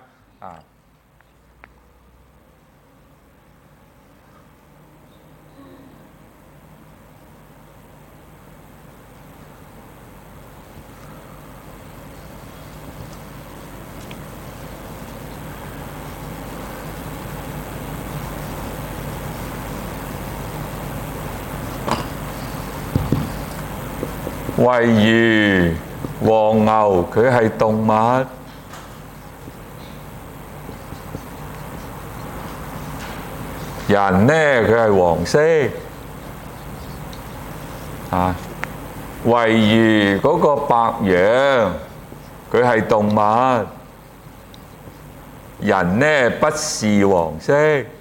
例如黃牛佢係動物，人呢佢係黃色啊。例如嗰個白羊佢係動物，人呢不是黃色。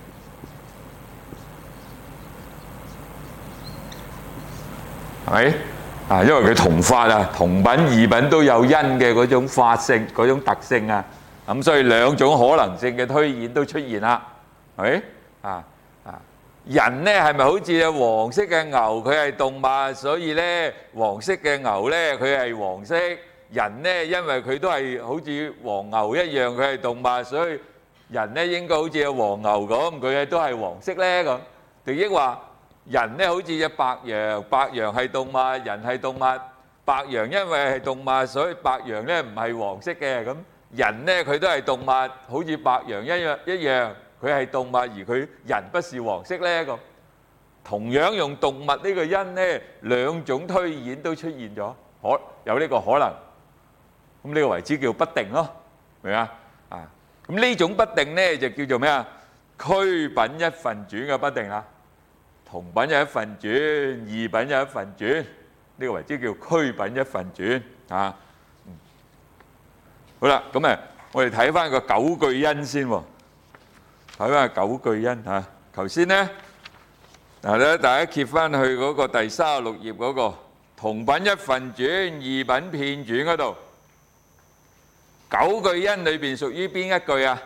係咪？因為佢同法啊，同品異品都有因嘅嗰種法性、嗰種特性啊，咁所以兩種可能性嘅推演都出現啦，係咪？人呢係咪好似黃色嘅牛佢係動物，所以呢黃色嘅牛呢佢係黃色，人呢因為佢都係好似黃牛一樣佢係動物，所以人呢應該好似黃牛咁，佢都係黃色呢咁，定抑話人呢好似隻白羊，白羊係動物，人係動物，白羊因為係動物，所以白羊呢唔係黃色嘅，咁人呢佢都係動物，好似白羊一樣，佢係動物，而佢人不是黃色呢咁。同樣用動物呢個因呢，兩種推演都出現咗，有呢個可能。咁呢個為之叫不定咯，明唔明啊？咁呢種不定呢就叫做咩啊？區品一分轉嘅不定啦。同品有一分轉，異品有一分轉，呢個為之叫區品一分轉啊。好啦，咁啊，我哋睇翻個九句因先喎，睇翻九句因嚇。頭先咧，嗱咧，大家揭翻去嗰個第36頁嗰個同品一分轉，異品遍轉嗰度，九句因裏邊屬於邊一句啊？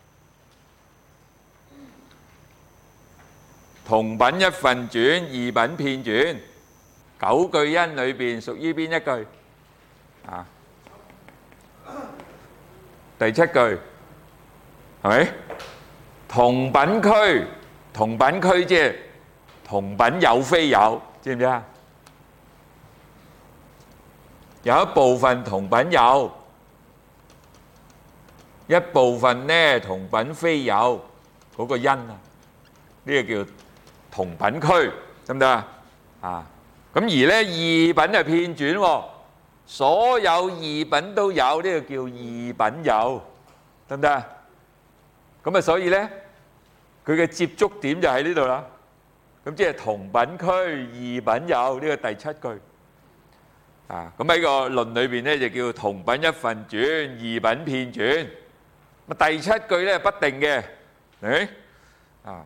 同品一分轉，異品遍轉，九句因裏邊屬於邊一句啊？第七句係咪？同品區，同品區即係同品有非有，知唔知啊？有一部分同品有，一部分呢同品非有，嗰個因啊，呢個叫同品區，得唔得啊？咁而咧異品係遍轉喎，所有異品都有，呢個叫異品有，得唔得啊？咁啊，所以咧佢嘅接觸點就喺呢度啦。咁即係同品區異品有，呢個第七句啊。咁喺個論裏邊咧就叫同品一分轉，異品遍轉。咁第七句咧不定嘅，誒啊。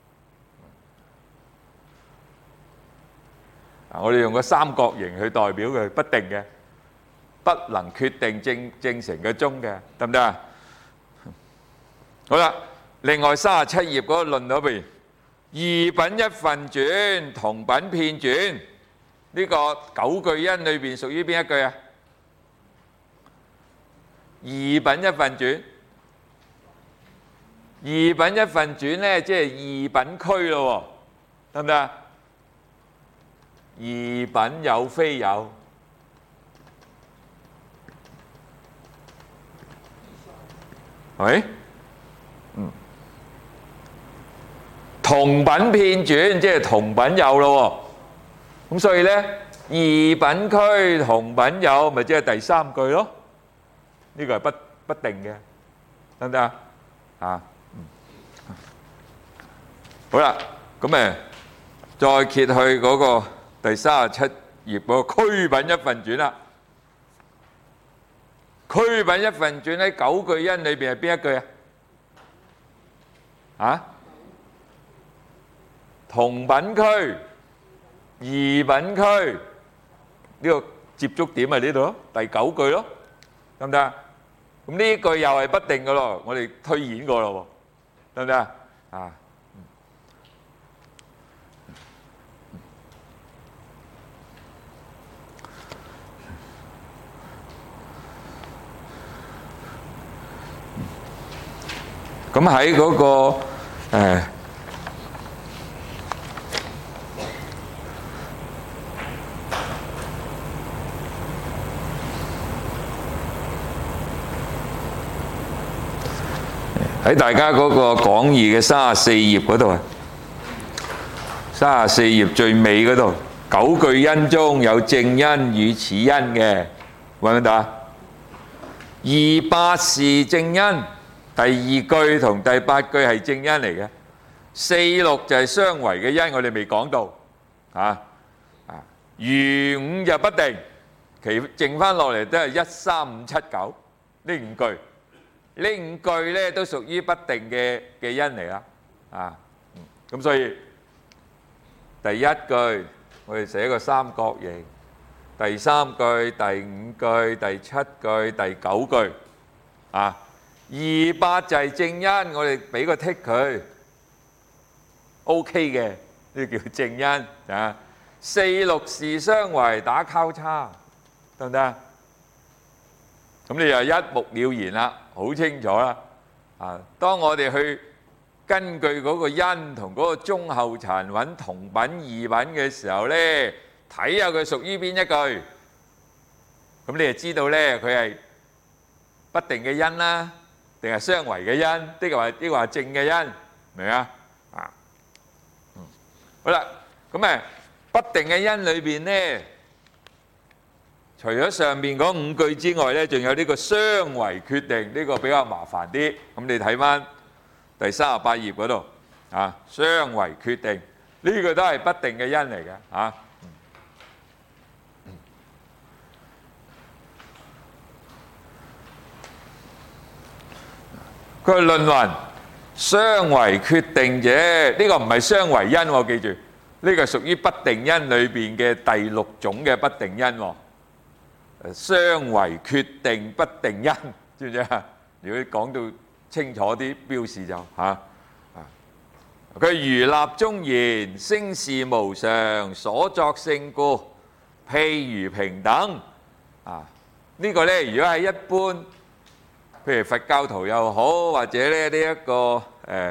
我哋用個三角形去代表佢不定嘅，不能決定正成嘅宗嘅，得唔得啊？好啦，另外37頁嗰個論嗰邊，異品一分轉，同品遍轉，呢個九句因裏邊屬於邊一句啊？異品一分轉，異品一分轉咧，即係異品區咯，得唔得啊？異品有非有，係咪？同品遍轉，即係同品有咯。咁所以咧，異品區同品有，咪即係第三句咯。呢個係不定嘅，得唔得啊？啊，好啦，咁誒，再揭去嗰個第37頁嗰個區品一分轉啦。區品一分轉喺九句因裏邊係邊一句啊？啊？同品區、異品區，呢個接觸點係呢度咯，第九句咯，得唔得啊？咁呢句又係不定嘅咯，我哋推演過咯喎，得唔得啊？啊， 咁喺嗰個喺大家嗰個講義嘅34頁嗰度啊，34頁最尾嗰度，9句因中有正因與此因嘅，揾唔揾到啊？28是正因，第2句同第8句係正因嚟嘅，46就係相違嘅因，我哋未講到餘5就不定，其剩翻落嚟都係1、3、5、7、9呢5句。呢5句咧都屬於不定嘅因嚟啦，咁所以第1句我哋寫個三角形，第3句、第5句、第7句、第9句28就係正因，我哋俾個剔佢 ，OK 嘅，呢叫正因46是相違，打交叉得唔得啊？咁你就一目了然啦，好清楚啦。當我哋去根據嗰個因同嗰個中後殘揾同品異品嘅時候咧，睇下佢屬於邊一句，咁你就知道咧佢係不定嘅因啦，定係相違嘅因，呢個係正嘅因，明啊？好啦，咁不定嘅因裏邊咧，除咗上面嗰5句之外咧，仲有呢個相違決定，呢個比較麻煩啲。咁你睇翻第38頁嗰度相違決定呢個都係不定嘅因嚟嘅佢論云相違決定者，呢個唔係相違因喎，記住呢個屬於不定因裏邊嘅第6種嘅不定因喎。相違決定不定因，知唔知啊？如果講到清楚啲標示就佢如立中言，聲是無常，所作性故，譬如平等呢個咧，如果係一般，譬如佛教徒又好，或者咧呢一個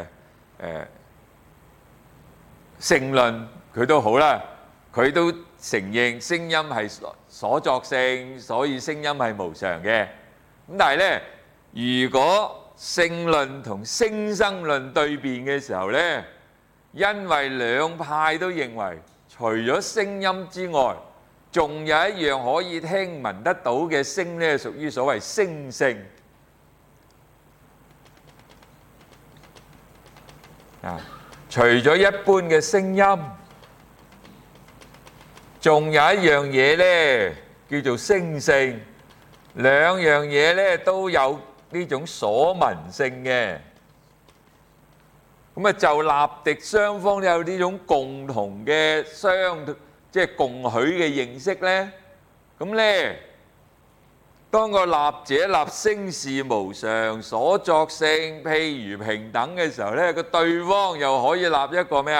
聖論佢都好啦，佢都承認聲音係所作性，所以聲音係無常嘅。咁但係咧，如果聖論同聲生論對辯嘅時候咧，因為兩派都認為除咗聲音之外，仲有一樣可以聽聞得到嘅聲咧，屬於所謂聲性除咗一般嘅聲音，仲有一樣嘢咧，叫做聲性。兩樣嘢咧都有呢種所聞性嘅。咁就立敵雙方都有呢種共同嘅即係共許嘅認識咧。咁咧，當個立者立聲是無常，所作性譬如平等嘅時候咧，個對方又可以立一個咩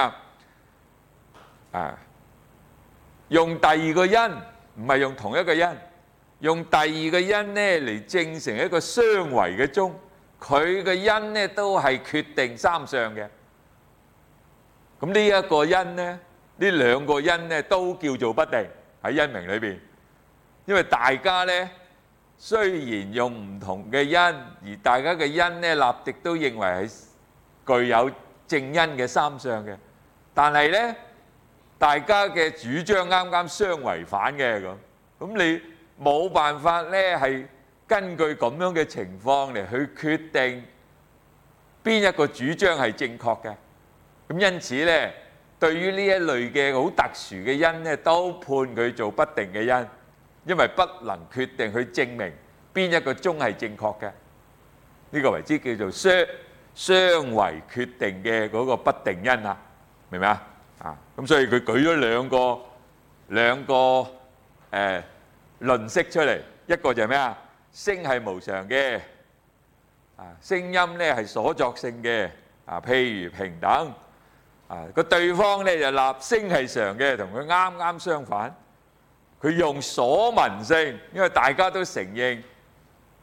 用第二個因，唔係用同一個因，用第二個因咧嚟證成一個相違嘅宗，佢嘅因咧都係決定三相嘅。咁呢一個因咧，呢兩個因咧都叫做不定喺因明裏邊，因為大家咧雖然用唔同嘅因，而大家嘅因咧立敵都認為係具有正因嘅三相嘅，但係咧大家嘅主張啱啱相違反嘅咁你冇辦法咧係根據咁樣嘅情況嚟去決定邊一個主張係正確嘅。咁因此咧，對於呢一類嘅好特殊嘅因咧，都判佢做不定嘅因，因為不能決定去證明邊一個宗係正確嘅。呢個為之叫做相違決定嘅嗰個不定因啊，明唔明啊？咁所以佢舉咗兩個論釋出嚟，一個就係咩啊？聲係無常嘅，聲音咧係所作性嘅，譬如平等。個對方咧就立聲係常嘅，同佢啱啱相反。佢用所聞性，因為大家都承認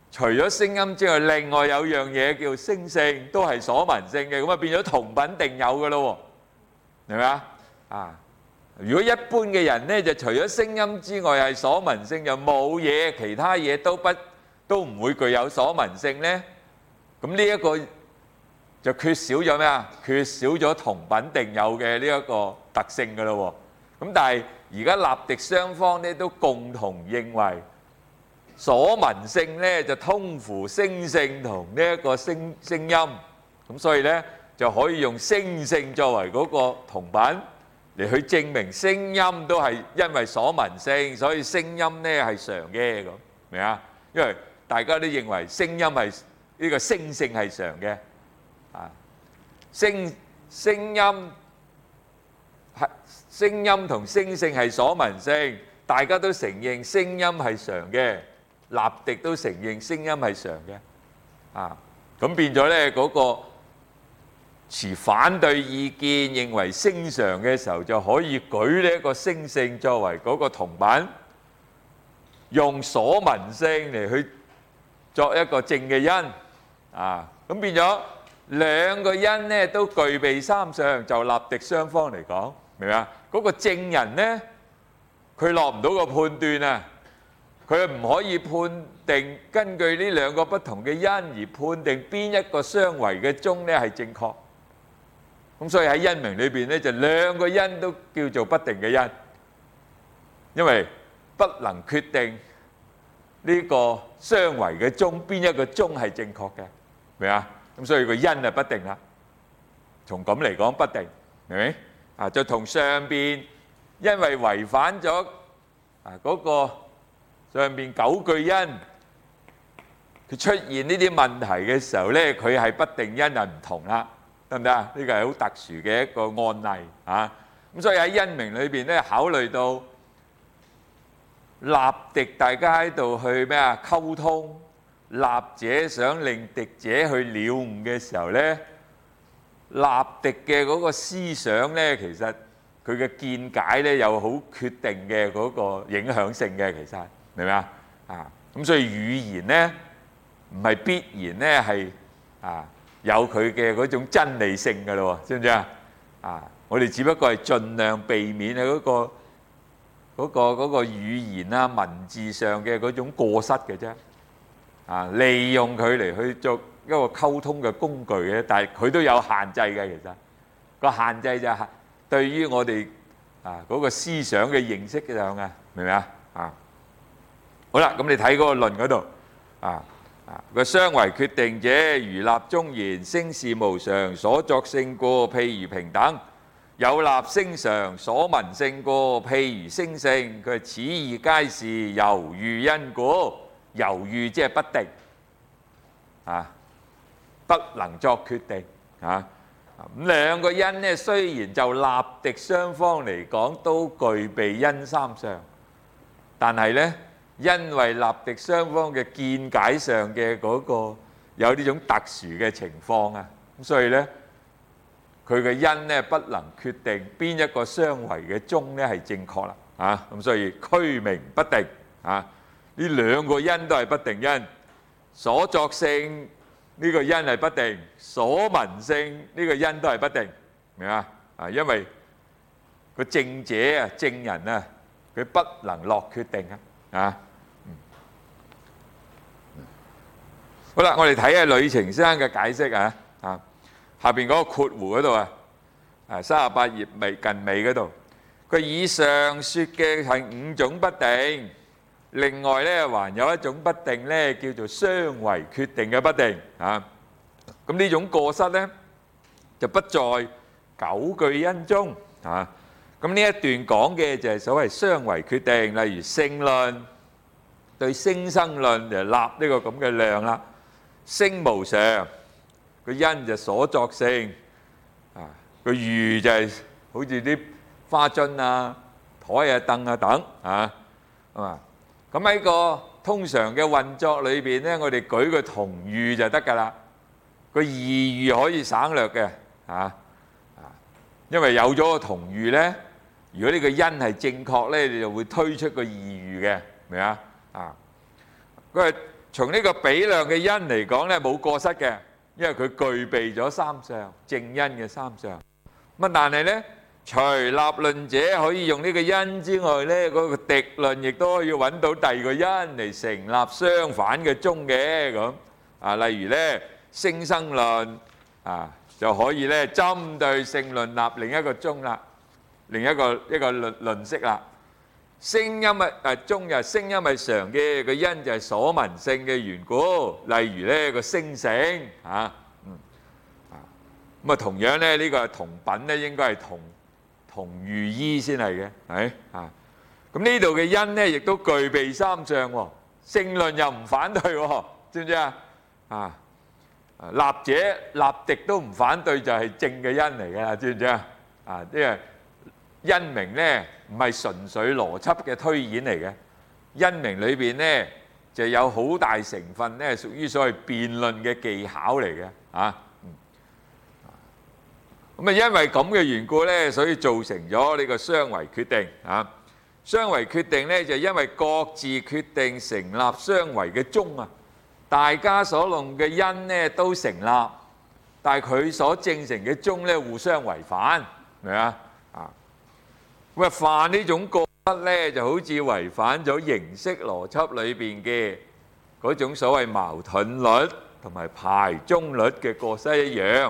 除咗聲音之外，另外有樣嘢叫聲性，都係所聞性嘅，咁啊變咗同品定有嘅咯喎，明唔明啊？啊！如果一般嘅人咧，就除咗聲音之外係所聞性，就冇嘢，其他嘢都唔會具有所聞性咧。咁呢一個就缺少咗咩啊？缺少咗同品定有嘅呢一個特性㗎咯喎。咁但係而家立敵雙方咧都共同認為所聞性咧就通乎聲性同呢一個聲音，咁所以咧就可以用聲性作為嗰個同品。嚟去證明聲音都係因為所聞性，所以聲音咧係常嘅咁，明啊？因為大家都認為聲音係呢個聲性係常嘅，啊，聲音同聲性係所聞性，大家都承認聲音係常嘅，立敵都承認聲音係常嘅，啊，咁變咗咧嗰個持反對意見，認為聲常嘅時候，就可以舉呢一個聲性作為嗰個同品，用所聞性嚟去作一個證嘅因，啊，咁變咗兩個因咧都具備三相，就立敵雙方嚟講，明唔明啊？嗰個證人咧，佢落唔到個判斷啊，佢唔可以判定根據呢兩個不同嘅因而判定邊一個相違嘅宗咧係正確。咁所以喺因明裏邊咧，就兩個因都叫做不定嘅因，因為不能決定呢個相違嘅宗邊一個宗係正確嘅，明啊？咁所以個因係不定啦。從咁嚟講不定，明唔明？啊，就同上邊因為違反咗啊嗰個上邊9句因，佢出現呢啲問題嘅時候咧，佢係不定因係唔同啦。得唔得啊？呢個係好特殊嘅一個案例啊！咁所以喺因明裏邊咧，考慮到立敵大家喺度去咩啊溝通，立者想令敵者去了悟嘅時候咧，立敵嘅嗰個思想咧，其實佢嘅見解咧有好決定嘅嗰個影響性嘅，其實明唔明啊？啊，咁所以語言咧唔係必然咧係啊。有佢嘅嗰種真理性㗎咯喎，知唔知啊？啊，我哋只不過係盡量避免喺嗰個語言啊文字上嘅嗰種過失嘅啫。啊，利用佢嚟去做一個溝通嘅工具嘅，但係佢都有限制嘅。其實個限制就係對於我哋啊嗰個思想嘅認識上啊，明唔明啊？啊，好啦，咁你睇嗰個論嗰度啊。個相違決定者，如立中言，聲是無常，所作性過，譬如平等；有立聲常，所聞性過，譬如聲性。佢話此二皆是猶豫因果，猶豫即係不定，啊，不能作決定，啊。咁兩個因呢，雖然就立敵雙方嚟講都具備因三相，但係呢，因為立敵雙方嘅見解上嘅嗰個有呢種特殊嘅情況啊，咁所以咧佢嘅因咧不能決定邊一個相違嘅宗咧係正確啦，啊，咁所以區名不定啊，呢兩個因都係不定因，所作性呢個因係不定，所聞性呢個因都係不定，明啊？啊，因為個證者啊、證人啊，佢不能落決定啊，啊。好啦，我哋睇下呂澄先生嘅解釋啊，啊，下邊嗰個括弧嗰度啊，38頁尾近尾嗰度，佢以上説嘅係5種不定，另外咧還有一種不定咧叫做相違決定嘅不定啊。咁呢種過失咧就不在9句因中啊。咁呢一段講嘅就係所謂相違決定，例如性論對聲生論就立呢個咁嘅量啦。聲無常，個因就所作性，啊，個喻就係好似啲花樽啊、枱啊、凳啊等啊，咁喺個通常嘅運作裏邊咧，我哋舉個同喻就得㗎啦，個異喻可以省略嘅，因為有咗個同喻咧，如果呢個因係正確咧，你就會推出個異喻嘅，明啊？啊，佢係從呢個比量嘅因嚟講咧，冇過失嘅，因為佢具備咗三相，正因嘅三相。咁但係咧，除立論者可以用呢個因之外咧，嗰個敵論亦都可以揾到第二個因嚟成立相反嘅宗嘅咁。例如咧，聲生論就可以咧針對性論立另一個宗啦，另一個論式啦。聲音宗就聲音係常嘅，個因就係所聞性嘅緣故。例如咧個聲性咁啊，同樣咧呢個同品咧應該係同寓依先係嘅，係咁呢度嘅因咧亦都具備三相喎。性論又唔反對喎，知唔知立者立敵都唔反對，就係正嘅因嚟嘅，知唔知因為因明咧唔係純粹邏輯嘅推演嚟嘅，因明裏邊咧就有好大成分咧屬於所謂辯論嘅技巧嚟嘅咁因為咁嘅緣故咧，所以造成咗呢個相違決定相違決定咧就因為各自決定成立相違嘅宗大家所論嘅因咧都成立，但係佢所證成嘅宗咧互相違反，明唔明犯呢種過失咧，就好似違反咗形式邏輯裏邊嘅嗰種所謂矛盾律同埋排中律嘅過失一樣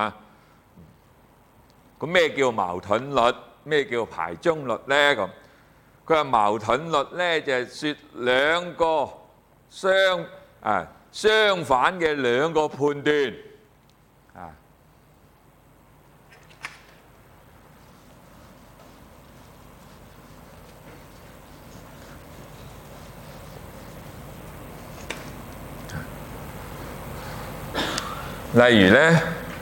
咁咩叫矛盾律？咩叫排中律咧？咁佢話矛盾律咧就係説兩個相反嘅兩個判斷例如咧。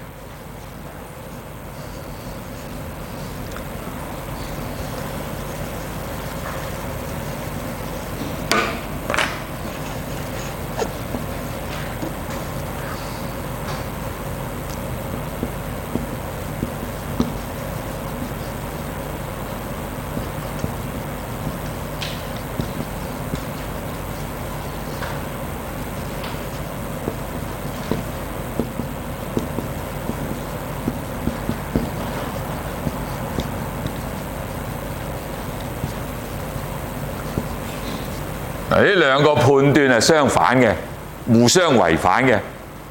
呢兩個判斷係相反嘅，互相違反嘅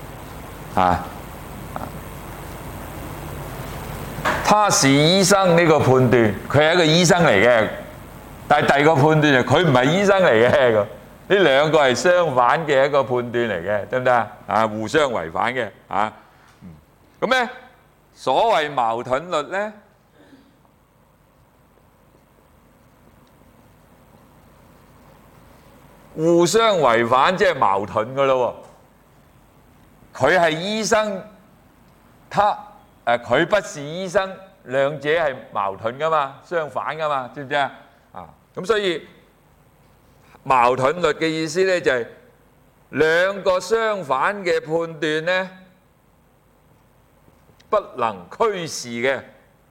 他是醫生呢個判斷，佢係一個醫生嚟嘅，但係第二個判斷就佢唔係醫生嚟嘅。呢兩個係相反嘅一個判斷嚟嘅，得唔得互相違反嘅咁咧，所謂矛盾律咧，互相違反即係矛盾噶咯喎。佢係醫生，佢不是醫生，兩者係矛盾噶嘛，相反噶嘛，知唔知咁所以矛盾律嘅意思咧就係兩個相反嘅判斷咧不能驅使嘅。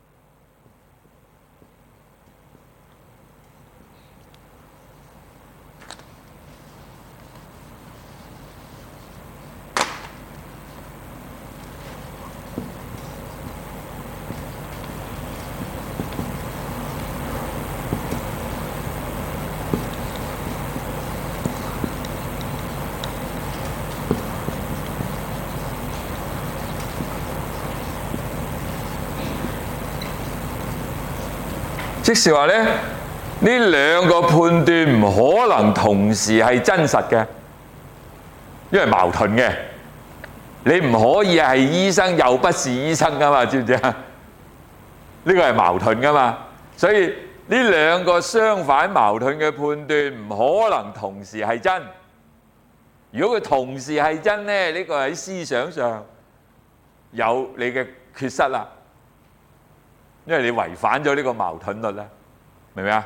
即是話咧，呢兩個判斷唔可能同時係真實嘅，因為矛盾嘅。你唔可以係醫生又不是醫生噶嘛，知唔知呢個係矛盾噶嘛，所以呢兩個相反矛盾嘅判斷唔可能同時係真。如果佢同時係真咧，呢個喺思想上有你嘅缺失啦。因為你違反咗呢個矛盾律啦，明唔明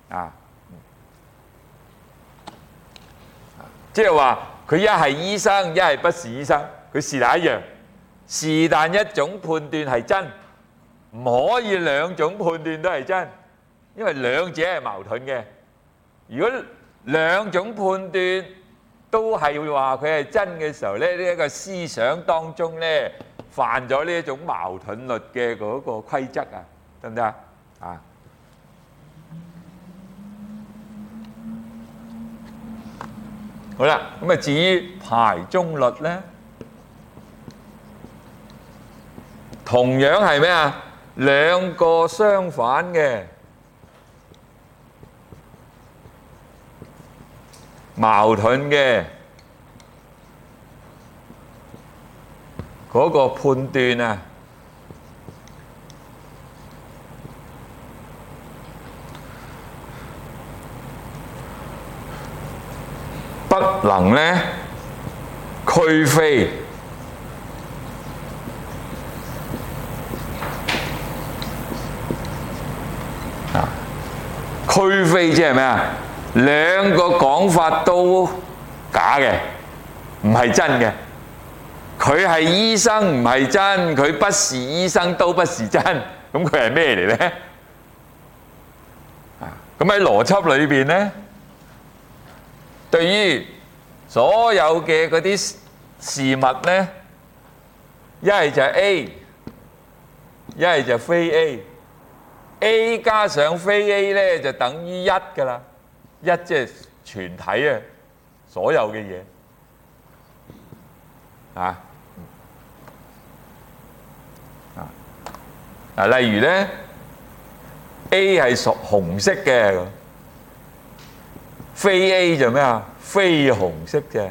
即係話佢一係醫生，一係不是醫生，佢是但一樣，是但一種判斷係真，唔可以兩種判斷都係真，因為兩者係矛盾嘅。如果兩種判斷都係話佢係真嘅時候咧，呢一個思想當中咧犯咗呢一種矛盾律嘅嗰個規則啊，得唔得啊？啊，好啦，咁啊至於排中律咧，同樣係咩啊？兩個相反嘅矛盾嘅嗰個判斷啊，不能咧區非。區非即係咩啊？兩個講法都假嘅，唔係真嘅。佢係醫生唔係真，佢不是醫生都不是真。咁佢係咩嚟咧？咁喺邏輯裏邊咧，對於所有嘅嗰啲事物咧，一係就係 A，一係就非 A。A 加上非 A 咧，就等於一㗎啦。一即係全體啊，所有嘅嘢啊啊！例如咧 ，A 係屬紅色嘅，非 A 就咩啊？非紅色啫。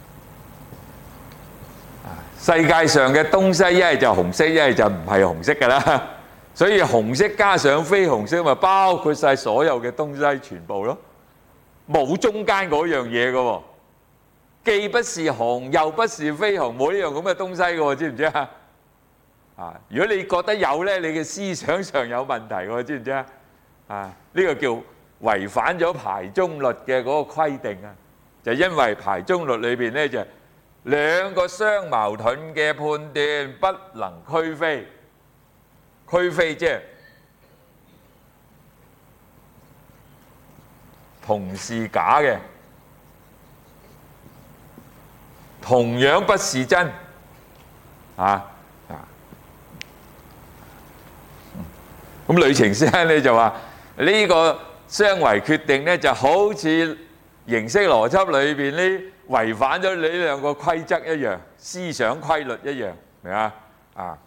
世界上嘅東西一係就紅色，一係就唔係紅色㗎啦。所以紅色加上非紅色，咪包括晒所有嘅東西全部咯，冇中間嗰樣嘢嘅喎，既不是紅又不是非紅，冇呢樣咁嘅東西嘅喎，知唔知啊？啊！如果你覺得有咧，你嘅思想上有問題喎，知唔知啊？啊！呢個叫違反咗排中律嘅嗰個規定啊，就因為排中律裏邊咧就兩個相矛盾嘅判斷不能區非。區非即係同是假嘅，同樣不是真啊！咁呂澄先生咧就話呢個相違決定咧就好似形式邏輯裏邊呢違反咗你呢兩個規則一樣，思想規律一樣，明啊？啊！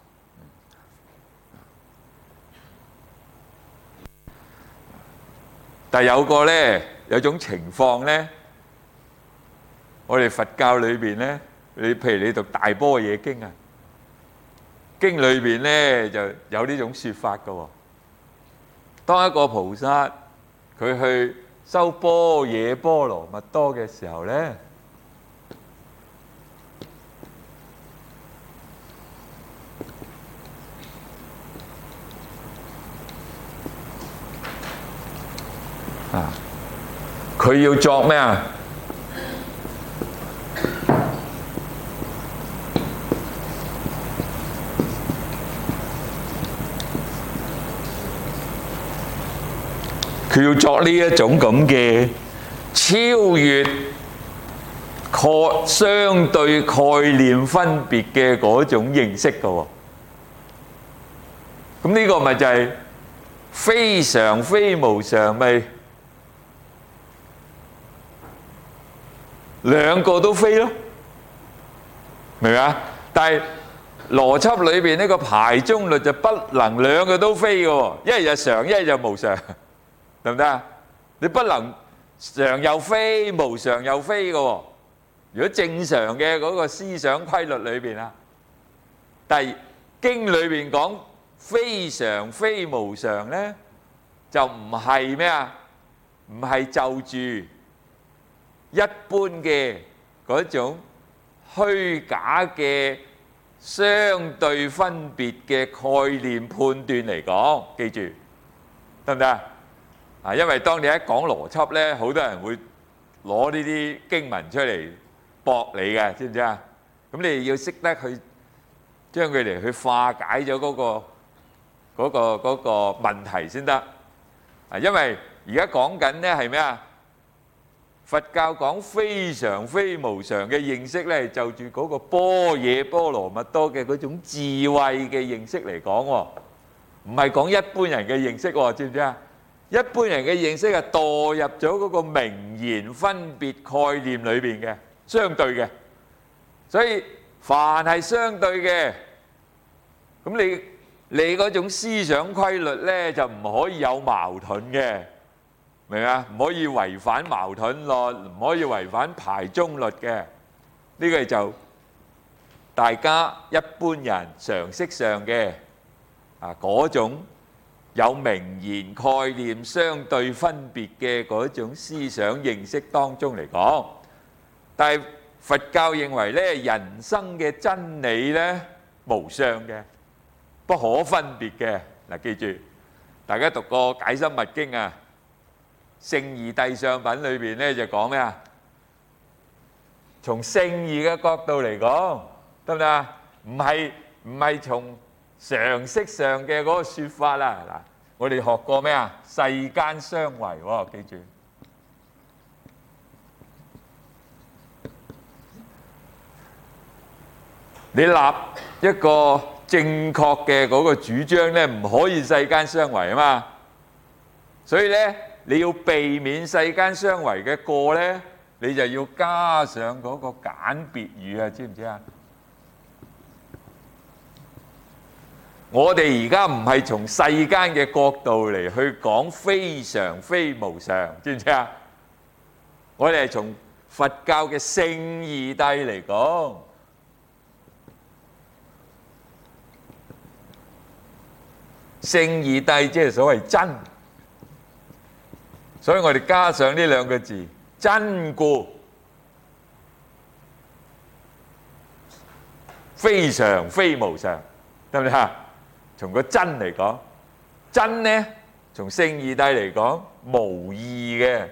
但係有個咧，有種情況咧，我哋佛教裏邊咧，你譬如你讀《大般若經》啊，經裏邊咧就有呢種説法嘅喎。當一個菩薩佢去修般若波羅蜜多嘅時候咧，佢要作咩啊？佢要作呢一種咁嘅超越相對概念分別嘅嗰種認識嘅喎。咁呢個咪就係非常非無常，咪兩個都非咯，明唔明啊？但係邏輯裏邊呢個排中律就不能兩個都非嘅喎，一係就常，一係就無常，得唔得啊？你不能常又非，無常又非嘅喎。如果正常嘅嗰個思想規律裏邊啊，但係經裏邊講非常非無常咧，就唔係咩啊？唔係就住一般嘅嗰種虛假嘅相對分別嘅概念判斷嚟講，記住得唔得啊？因為當你一講邏輯咧，好多人會攞呢啲經文出嚟駁你嘅，知唔知啊？咁你要識得去將佢哋去化解咗嗰個問題先得啊！因為而家講緊咧係咩啊？ 佛教講非常非無常嘅認識咧，就住嗰個般若波羅蜜多嘅嗰種智慧嘅認識嚟講喎，唔係講一般人嘅認識喎，知唔知啊？一般人嘅認識係墮入咗嗰個名言分別概念裏邊嘅，相對嘅。所以凡係相對嘅，咁你嗰種思想規律咧就唔可以有矛盾嘅。明啊？唔可以違反矛盾律，唔可以違反排中律嘅。呢個就大家一般人常識上嘅嗰種有名言概念相對分別嘅嗰種思想認識當中嚟講，但係佛教認為咧，人生嘅真理咧無相嘅，不可分別嘅。嗱，記住，大家讀過《解深密經》啊。聖義諦相品裏邊咧就講咩啊？從聖義嘅角度嚟講，得唔得啊？唔係從常識上嘅嗰個説法啦。嗱，我哋學過咩啊？世間相違喎，記住。你立一個正確嘅嗰個主張咧，唔可以世間相違啊嘛。所以咧，你要避免世間相違嘅過咧，你就要加上嗰個簡別語啊，知唔知啊？我哋而家唔係從世間嘅角度嚟去講非常非無常，知唔知啊？我哋係從佛教嘅聖義諦嚟講，聖義諦即係所謂真。所以我哋加上呢兩個字，真故，非常非無常，得唔得啊？從個真嚟講，真呢，從聖義諦嚟講，無異嘅，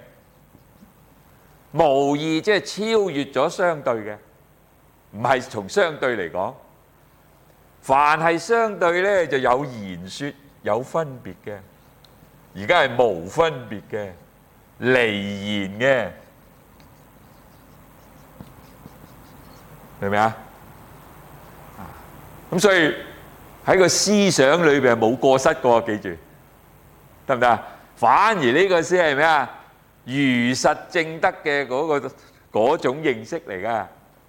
無異即係超越咗相對嘅，唔係從相對嚟講。凡係相對呢，就有言說，有分別嘅。而家係無分別嘅、離言嘅，明唔明啊？咁所以喺個思想裏邊係冇過失嘅，記住，得唔得啊？反而呢個先係咩啊？如實正德嘅嗰種認識嚟㗎。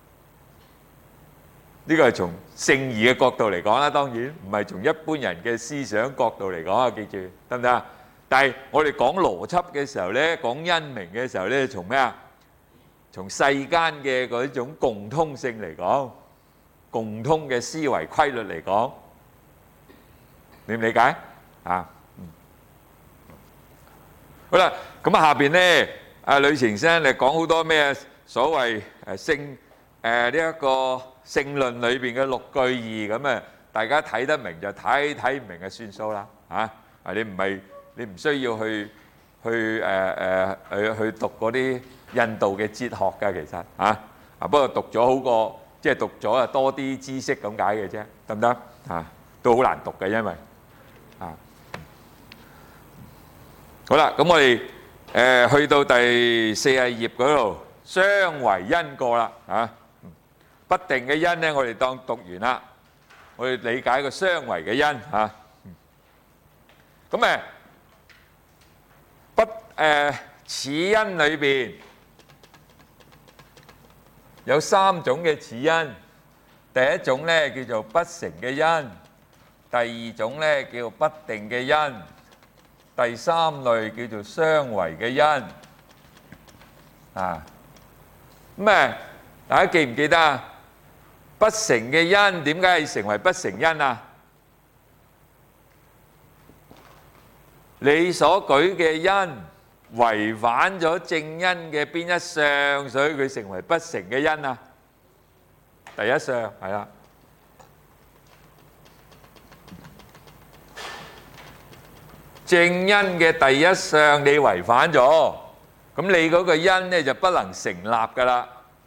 呢個係從聖義嘅角度嚟講啦，當然唔係從一般人嘅思想角度嚟講啊，記住，得唔得啊？但係我哋講邏輯嘅時候咧，講因明嘅時候咧，從咩啊？從世間嘅嗰種共通性嚟講，共通嘅思維規律嚟講，理唔理解啊？好啦，咁啊下邊咧，阿呂澄先生講好多咩所謂呢一個聖論裏邊嘅六句義，咁啊大家睇得明就睇，睇唔明就算數啦嚇。你唔需要去讀嗰啲印度嘅哲學㗎，其實嚇不過讀咗好過，即係讀咗多啲知識咁解嘅啫，得唔得啊？都好難讀嘅，因為好啦，咁我哋去到第40頁嗰度，相違因果啦嚇。不定嘅因咧，我哋當讀完啦，我哋理解個相違嘅因嚇。咁此因裏邊有三種嘅此因，第一種咧叫做不成嘅因，第二種咧叫做不定嘅因，第三類叫做相違嘅因啊。咁大家記唔記得啊？不成嘅因點解係成為不成因啊？你所舉嘅因違反咗正因嘅邊一相，所以佢成為不成嘅因啊。第一相係啦，正因嘅第一相你違反咗，咁你嗰個因咧就不能成立㗎啦。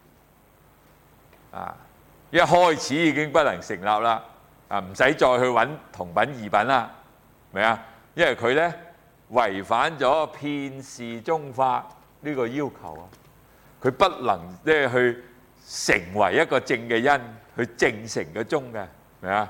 一開始已經不能成立啦，唔使再去揾同品異品啦，明啊？因為佢咧違反咗遍示中法呢個要求啊。 佢不能咧去成為一個正嘅因，去證成個中嘅，明啊？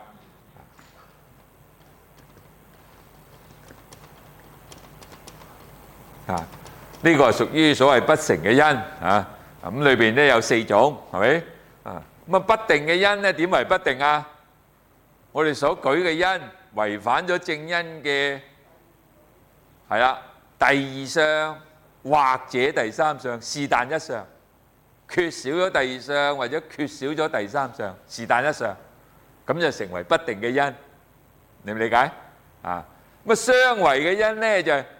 啊，呢個係屬於所謂不成嘅因啊。咁裏邊咧有4種，係咪？啊，咁啊不定嘅因咧點為不定啊？我哋所舉嘅因違反咗正因嘅，係啦，第二相或者第三相，是但一相，缺少咗第二相或者缺少咗第三相，是但一相，咁就成為不定嘅因，理唔理解？啊，咁啊相違嘅因咧就係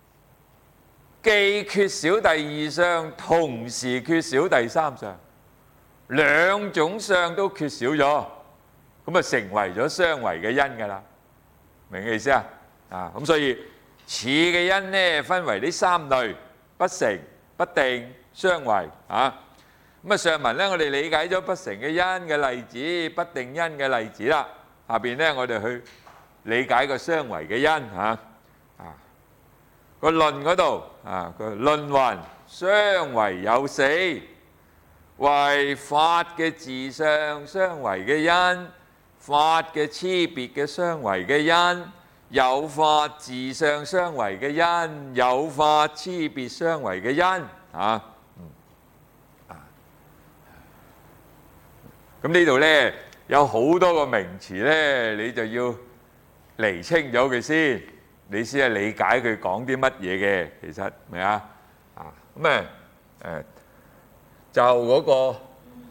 既缺少第二相，同時缺少第三相，兩種相都缺少咗，咁啊成為咗相違嘅因㗎啦，明嘅意思啊？啊，咁所以似嘅因咧分為呢3類：不成、不定、相違啊。咁啊上文咧我哋理解咗不成嘅因嘅例子、不定因嘅例子啦。下邊咧我哋去理解個相違嘅因嚇。個論嗰度啊，個論云相違有4，為法嘅自相相違嘅因，法嘅差別嘅相違嘅因，有法自相相違嘅因，有法差別相違嘅因啊。咁呢度咧有好多個名詞咧，你就要釐清咗佢先，你先係理解佢講啲乜嘢嘅。其實明啊？啊咁就嗰個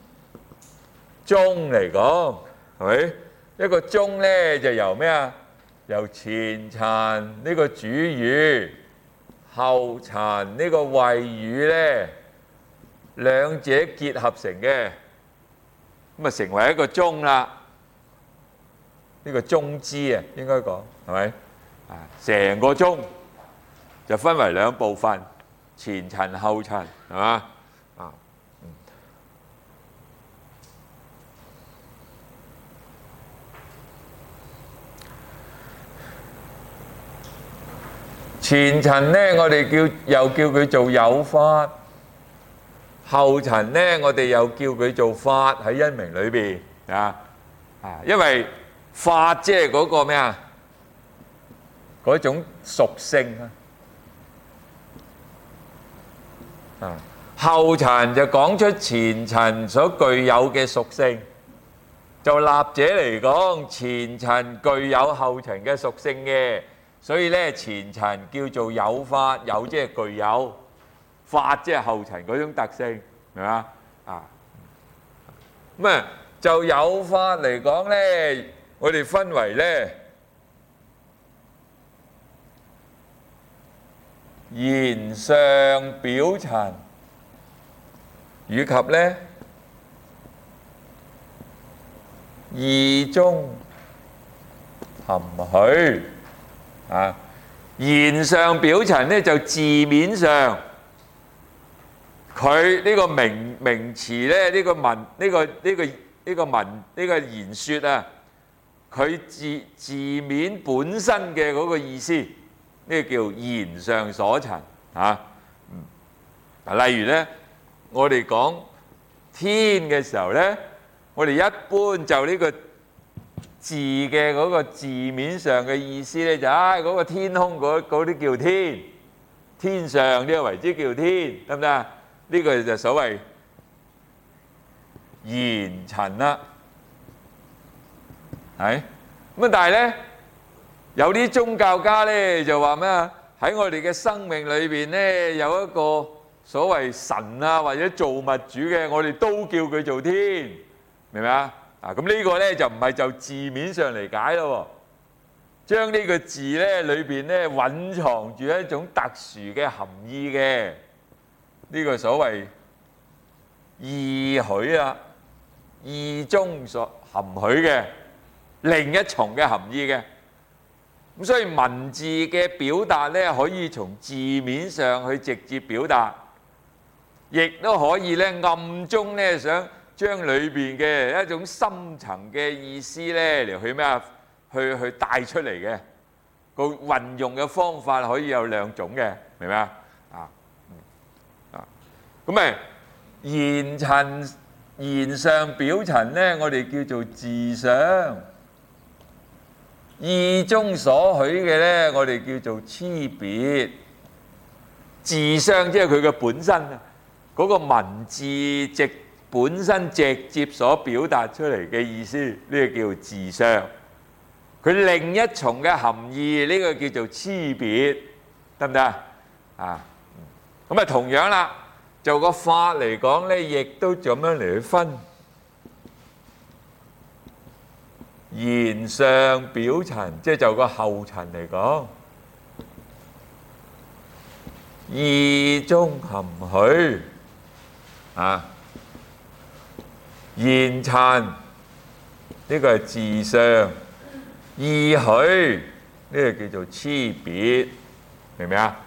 中嚟講，係咪一個中咧就由咩啊？由前殘呢個主語，後殘呢個謂語咧，兩者結合成嘅，咁啊成為一個中啦。呢個中支啊，應該講係咪？啊，成個中就分為2部分，前陳後陳，係嘛？啊，前陳咧，我哋又叫佢做有法；後陳咧，我哋又叫佢做法喺因明裏邊啊。啊，因為法即係嗰個咩啊？嗰種屬性啊，後陳就講出前陳所具有嘅屬性。就立者嚟講，前陳具有後陳嘅屬性嘅，所以咧前陳叫做有法，有即係具有，法即係後陳嗰種特性，明嘛？啊，咁啊就有法嚟講咧，我哋分為咧言上表陳，以及咧義中含許啊。言上表陳咧就字面上，佢呢個名詞咧，呢個言説啊，佢字面本身嘅嗰個意思，呢個叫言上所陳啊。例如咧，我哋講天嘅時候咧，我哋一般就呢個字嘅嗰個字面上嘅意思咧，就嗰個天空嗰啲叫天，天上呢個為之叫天，得唔得啊？呢個就所謂言陳啦，係咁啊！但係咧，有啲宗教家咧就話咩啊？喺我哋嘅生命裏邊咧，有一個所謂神啊或者造物主嘅，我哋都叫佢做天，明唔明啊？啊，咁呢個咧就唔係就字面上嚟解咯，將呢個字咧裏邊咧蘊藏住一種特殊嘅含義嘅，呢個所謂義許啊，義中所含許嘅另一重嘅含義嘅。咁所以文字嘅表達咧，可以從字面上去直接表達，亦都可以咧暗中咧想將裏邊嘅一種深層嘅意思咧嚟去咩啊？去帶出嚟嘅個運用嘅方法可以有2種嘅，明唔明啊？咁言陳言上表陳呢，我哋叫做自相；意中所許嘅呢，我哋叫做差別。自相即係佢嘅本身啊，嗰個文字本身直接所表達出嚟嘅意思，呢個叫做自相。佢另一重嘅含義，呢個叫做差別，得唔得啊？咁啊，同樣啦，就個法嚟講呢，亦都咁樣嚟去分。言上表陳，即係就個後陳嚟講，意中含許啊。言陳呢個係自相，意許呢個叫做差別，明唔明啊？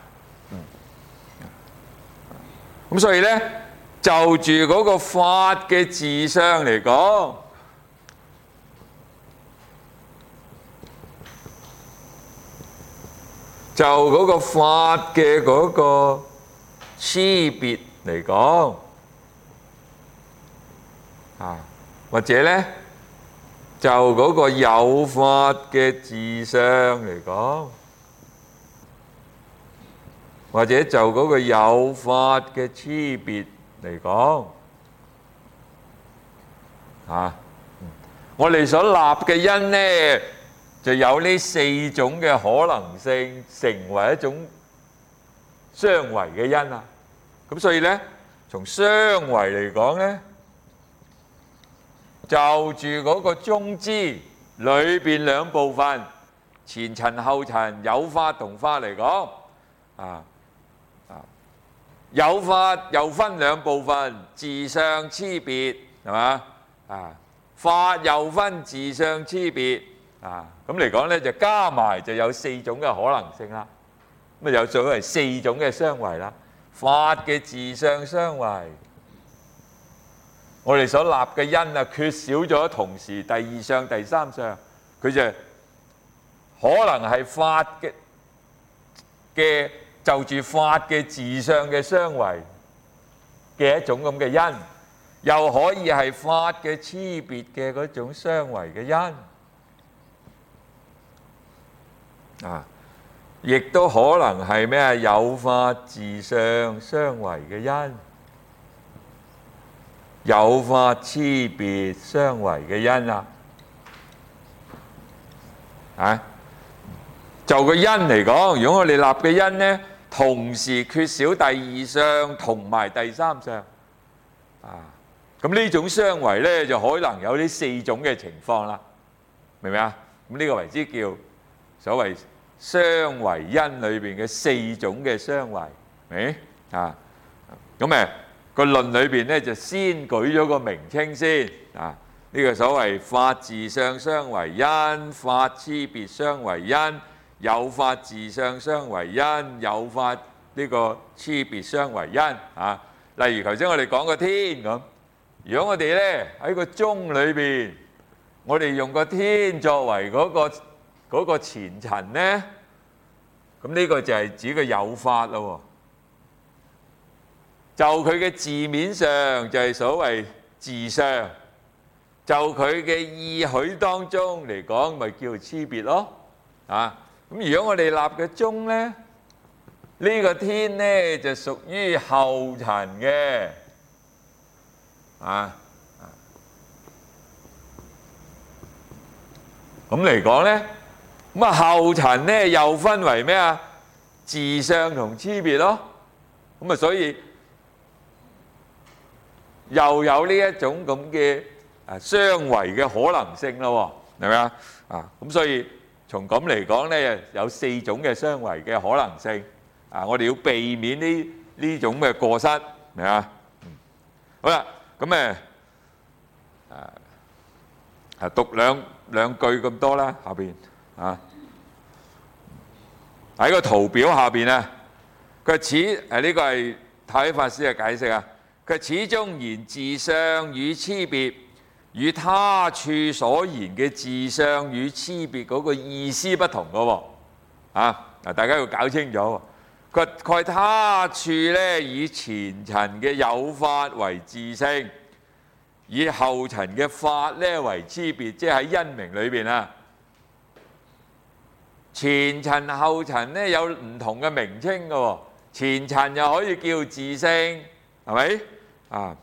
咁所以呢，就住嗰個法嘅自相嚟講，就嗰個法嘅嗰個差別嚟講，或者呢，就嗰個有法嘅自相嚟講，或者就嗰個有法嘅差別嚟講，我哋所立嘅因呢，就有呢四種嘅可能性，成為一種相違嘅因啦。咁所以呢，從相違嚟講呢，就住嗰個中支裏邊兩部分，前陳後陳，有法同法嚟講，有法又分兩部分，自相差別，係嘛？法又分自相差別，咁嚟講呢，就加埋就有四種嘅可能性啦。咁有所謂四種嘅相違啦。法嘅自相相違，我哋所立嘅因啊，缺少咗同時第二相、第三相，佢就可能係法嘅就住法嘅自相嘅相違嘅一種咁嘅因，又可以係法嘅差別嘅嗰種相違嘅因，亦都可能係咩啊？有法自相相違嘅因，有法差別相違嘅因就個因嚟講，如果我哋立嘅因呢，同時缺少第二相同埋第三相，咁呢種相違呢，就可能有呢四種嘅情況啦，明唔明啊？咁呢個為之叫所謂相違因裏邊嘅四種嘅相違，咁個論裏邊呢，就先舉咗個名稱先，呢個所謂法自相相違因、法差別相違因、有法自相相違因、有法呢個差別相違因。例如頭先我哋講個天咁，如果我哋呢喺個中裏邊，我哋用個天作為嗰個前陳呢，咁呢個就係指個有法咯。就佢嘅字面上就係所謂自相，就佢嘅意許當中嚟講，咪叫做差別咯。咁如果我哋立嘅中呢，呢個天呢就屬於後陳嘅，咁嚟講呢，咁後陳呢又分為咩啊？自相同差別咯。咁所以又有呢一種咁嘅相違嘅可能性咯，係咪啊？咁所以從咁嚟講呢，有四種嘅相違嘅可能性。我哋要避免呢種嘅過失，明啊？好啦，咁讀兩句咁多啦，下邊喺個圖表下邊啊，佢呢個係太虛法師嘅解釋啊。佢始終言自相與差別與他處所言嘅自相與差別嗰個意思不同嘅喎，大家要搞清楚。 蓋他處咧，以前塵嘅有法為自性，以後塵嘅法咧為差別，即係喺因明裏邊啊。前塵後塵咧有唔同嘅名稱嘅喎，前塵又可以叫自性，係咪啊？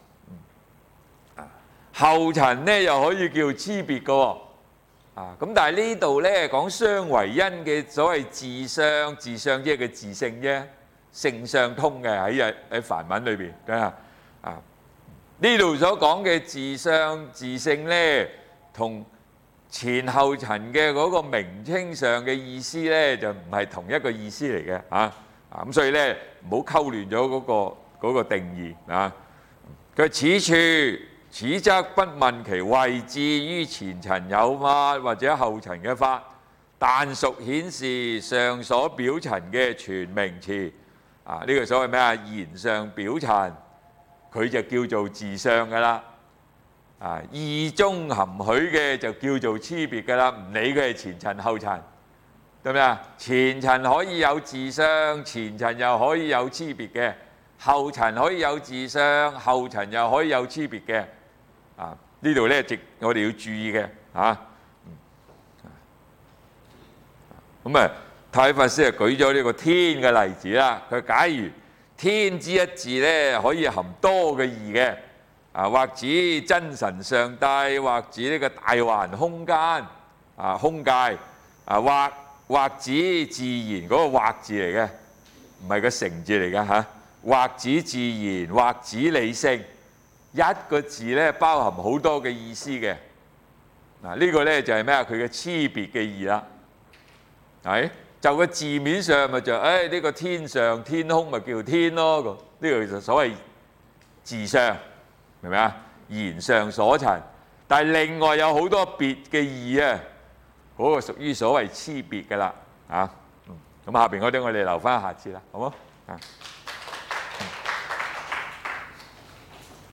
後塵咧又可以叫差別嘅喎。咁但係呢度咧講相為因嘅所謂自相，自相即係佢自性啫，性相通嘅喺梵文裏邊呢度所講嘅自相自性咧，同前後塵嘅嗰個名稱上嘅意思咧，就唔係同一個意思嚟嘅咁所以咧唔好溝亂咗嗰個定義啊。佢此則不問其位置於前塵有法或者後塵嘅法，但屬顯示上所表陳嘅全名詞呢個所謂咩啊？言上表陳，佢就叫做自相噶啦。意中含許嘅就叫做差別噶啦，唔理佢係前塵後塵，對唔對啊？前塵可以有自相，前塵又可以有差別嘅；後塵可以有自相，後塵又可以有差別嘅。呢度咧，我哋要注意嘅太法師舉咗呢個天嘅例子啦。佢假如天之一字咧，可以含多嘅義嘅，或指真神上帝，或指呢個大環空間空界或指自然嗰個或字嚟嘅，唔係個成字嚟嘅或指自然，或指理性。一個字咧包含好多嘅意思嘅，呢個咧就係咩啊？佢嘅差別嘅義啦，係就個字面上咪就呢個天上天空咪叫天咯，呢個就所謂自相，明唔明啊？言上所陳，但係另外有好多別嘅義嗰個屬於所謂差別㗎啦咁下邊嗰啲我哋留翻下次啦，好冇？